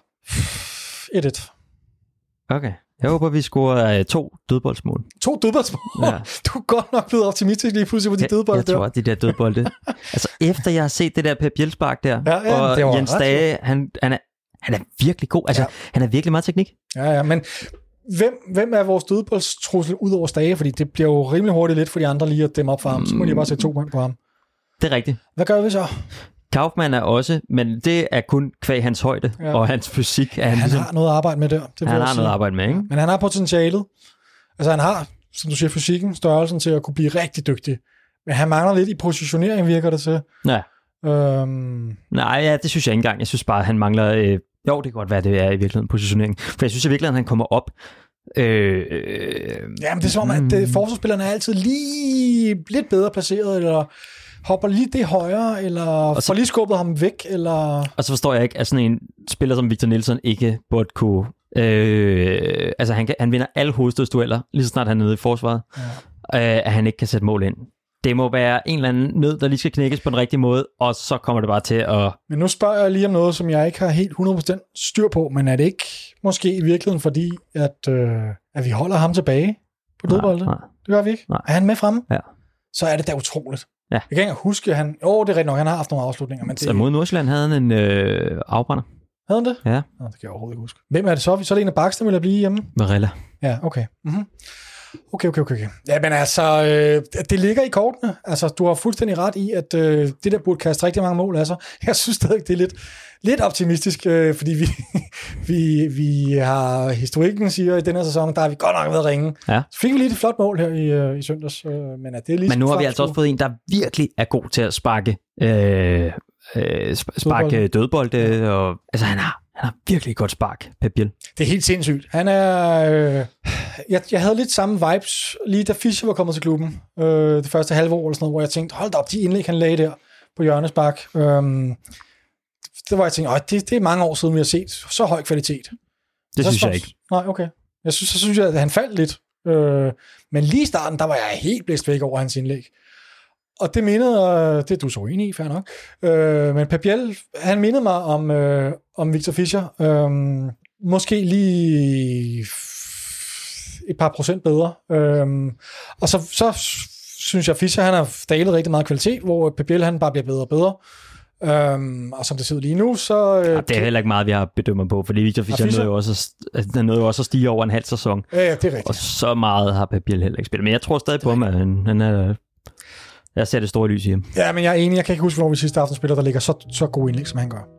1-1. Okay. Jeg håber, vi scorer 2 dødboldsmål. 2 dødboldsmål? Ja. Du er godt nok blevet optimistisk lige pludselig på de dødbolde der. Jeg tror, de der dødbolde. Altså, efter jeg har set det der Pep Bielsbak der, og Jens Dage, han er virkelig god. Altså, han er virkelig meget teknik. Ja, men hvem er vores dødboldstrussel ud over Stage? Fordi det bliver jo rimelig hurtigt lidt for de andre lige at dæmme op for ham. Så må de bare sætte 2 point på ham. Det er rigtigt. Hvad gør vi så? Kaufmann er også, men det er kun kvæg hans højde og hans fysik. Han ligesom, har noget at arbejde med der. Han har noget at arbejde med, ikke? Men han har potentialet. Altså han har, som du siger, fysikken, størrelsen til at kunne blive rigtig dygtig. Men han mangler lidt i positionering, virker det til. Ja. Nej, det synes jeg ikke engang. Jeg synes bare, at han mangler... jo, det kan godt være, det er i virkeligheden positionering. For jeg synes i virkeligheden, at han kommer op... Jamen, det er som om, at forsvarsspillerne er altid lige lidt bedre placeret, eller... hopper lige det højere, eller får lige skubbet ham væk, eller... Og så forstår jeg ikke, at sådan en spiller som Victor Nielsen ikke burde kunne... altså, han vinder alle hovedstødsdueller, lige så snart han er nede i forsvaret, at han ikke kan sætte mål ind. Det må være en eller anden nød, der lige skal knækkes på den rigtige måde, og så kommer det bare til at... Men nu spørger jeg lige om noget, som jeg ikke har helt 100% styr på, men er det ikke måske i virkeligheden fordi, at vi holder ham tilbage på dødbolde? Nej. Det gør vi ikke. Nej. Er han med fremme? Ja. Så er det da utroligt. Ja. Jeg kan ikke huske, at han... det er rigtigt nok, han har haft nogle afslutninger. Men det... Så mod Nordsjælland havde han en afbrænder. Havde han det? Ja. Nå, det kan jeg overhovedet ikke huske. Hvem er det så? Så er det en af Baksten, vil jeg blive hjemme? Varela. Ja, okay. Mm-hmm. Okay. Ja, men altså, det ligger i kortene. Altså, du har fuldstændig ret i, at det der burde kaste rigtig mange mål af sig. Jeg synes stadig, det er lidt optimistisk, fordi vi har historikken siger, i den her sæson, der har vi godt nok været ringe. Ja. Så fik vi lige et flot mål her i søndags. Men nu har vi altså også fået en, der virkelig er god til at sparke dødbolde. Og, altså, han har virkelig godt spark, Pep Biel. Det er helt sindssygt. Han er... Jeg havde lidt samme vibes, lige da Fischer var kommet til klubben. Det første halve år eller sådan noget, hvor jeg tænkte, hold da op, de indlæg, han lagde der på hjørnespark. Det var jeg tænkte, det er mange år siden, vi har set så høj kvalitet. Det synes jeg ikke. Nej, okay. Så synes jeg, at han faldt lidt. Men lige i starten, der var jeg helt blæst væk over hans indlæg. Og det mindede, det er du så enig i, fair nok. Men Pep Biel, han mindede mig om Victor Fischer. Måske lige et par procent bedre. Og så synes jeg, Fischer, han har dalet rigtig meget kvalitet, hvor Pep Biel, han bare bliver bedre og bedre. Og som det ser ud lige nu, så... det er heller ikke meget, vi har bedømmer på, fordi Victor Fischer nåede jo også at stige over en halv sæson. Ja, det er rigtigt. Og så meget har Pep Biel heller ikke spillet. Men jeg tror stadig på ham, at han er... Jeg ser det store lys i ham. Ja, men jeg er enig. Jeg kan ikke huske, hvornår vi sidste aften spiller, der ligger så god indlæg, som han gør.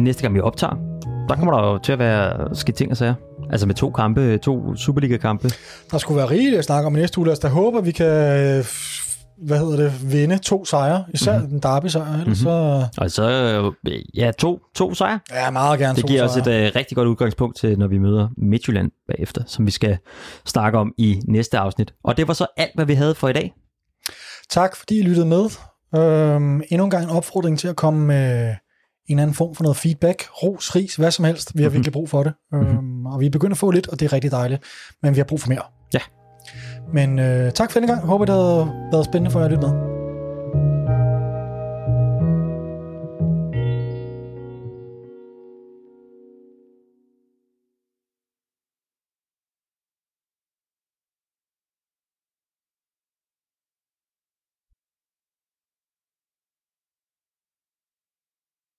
næste gang vi optager, der kommer der jo til at være skidt ting og sager. Altså med 2 kampe, 2 Superliga-kampe. Der skulle være rigeligt at snakke om i næste uge. Lad os da håbe, at vi kan vinde 2 sejre. Især den derby-sejr. Ellers så... Og så, ja, 2 sejre. Ja, meget gerne 2 Det giver sejre. os et rigtig godt udgangspunkt til, når vi møder Midtjylland bagefter, som vi skal snakke om i næste afsnit. Og det var så alt, hvad vi havde for i dag. Tak, fordi I lyttede med. Endnu en gang en opfordring til at komme med en anden form for noget feedback, ros, ris, hvad som helst. Vi har virkelig brug for det. Og vi er begyndt at få lidt, og det er rigtig dejligt. Men vi har brug for mere. Ja. Men tak for denne gang. Håber, det har været spændende for jer at lytte med.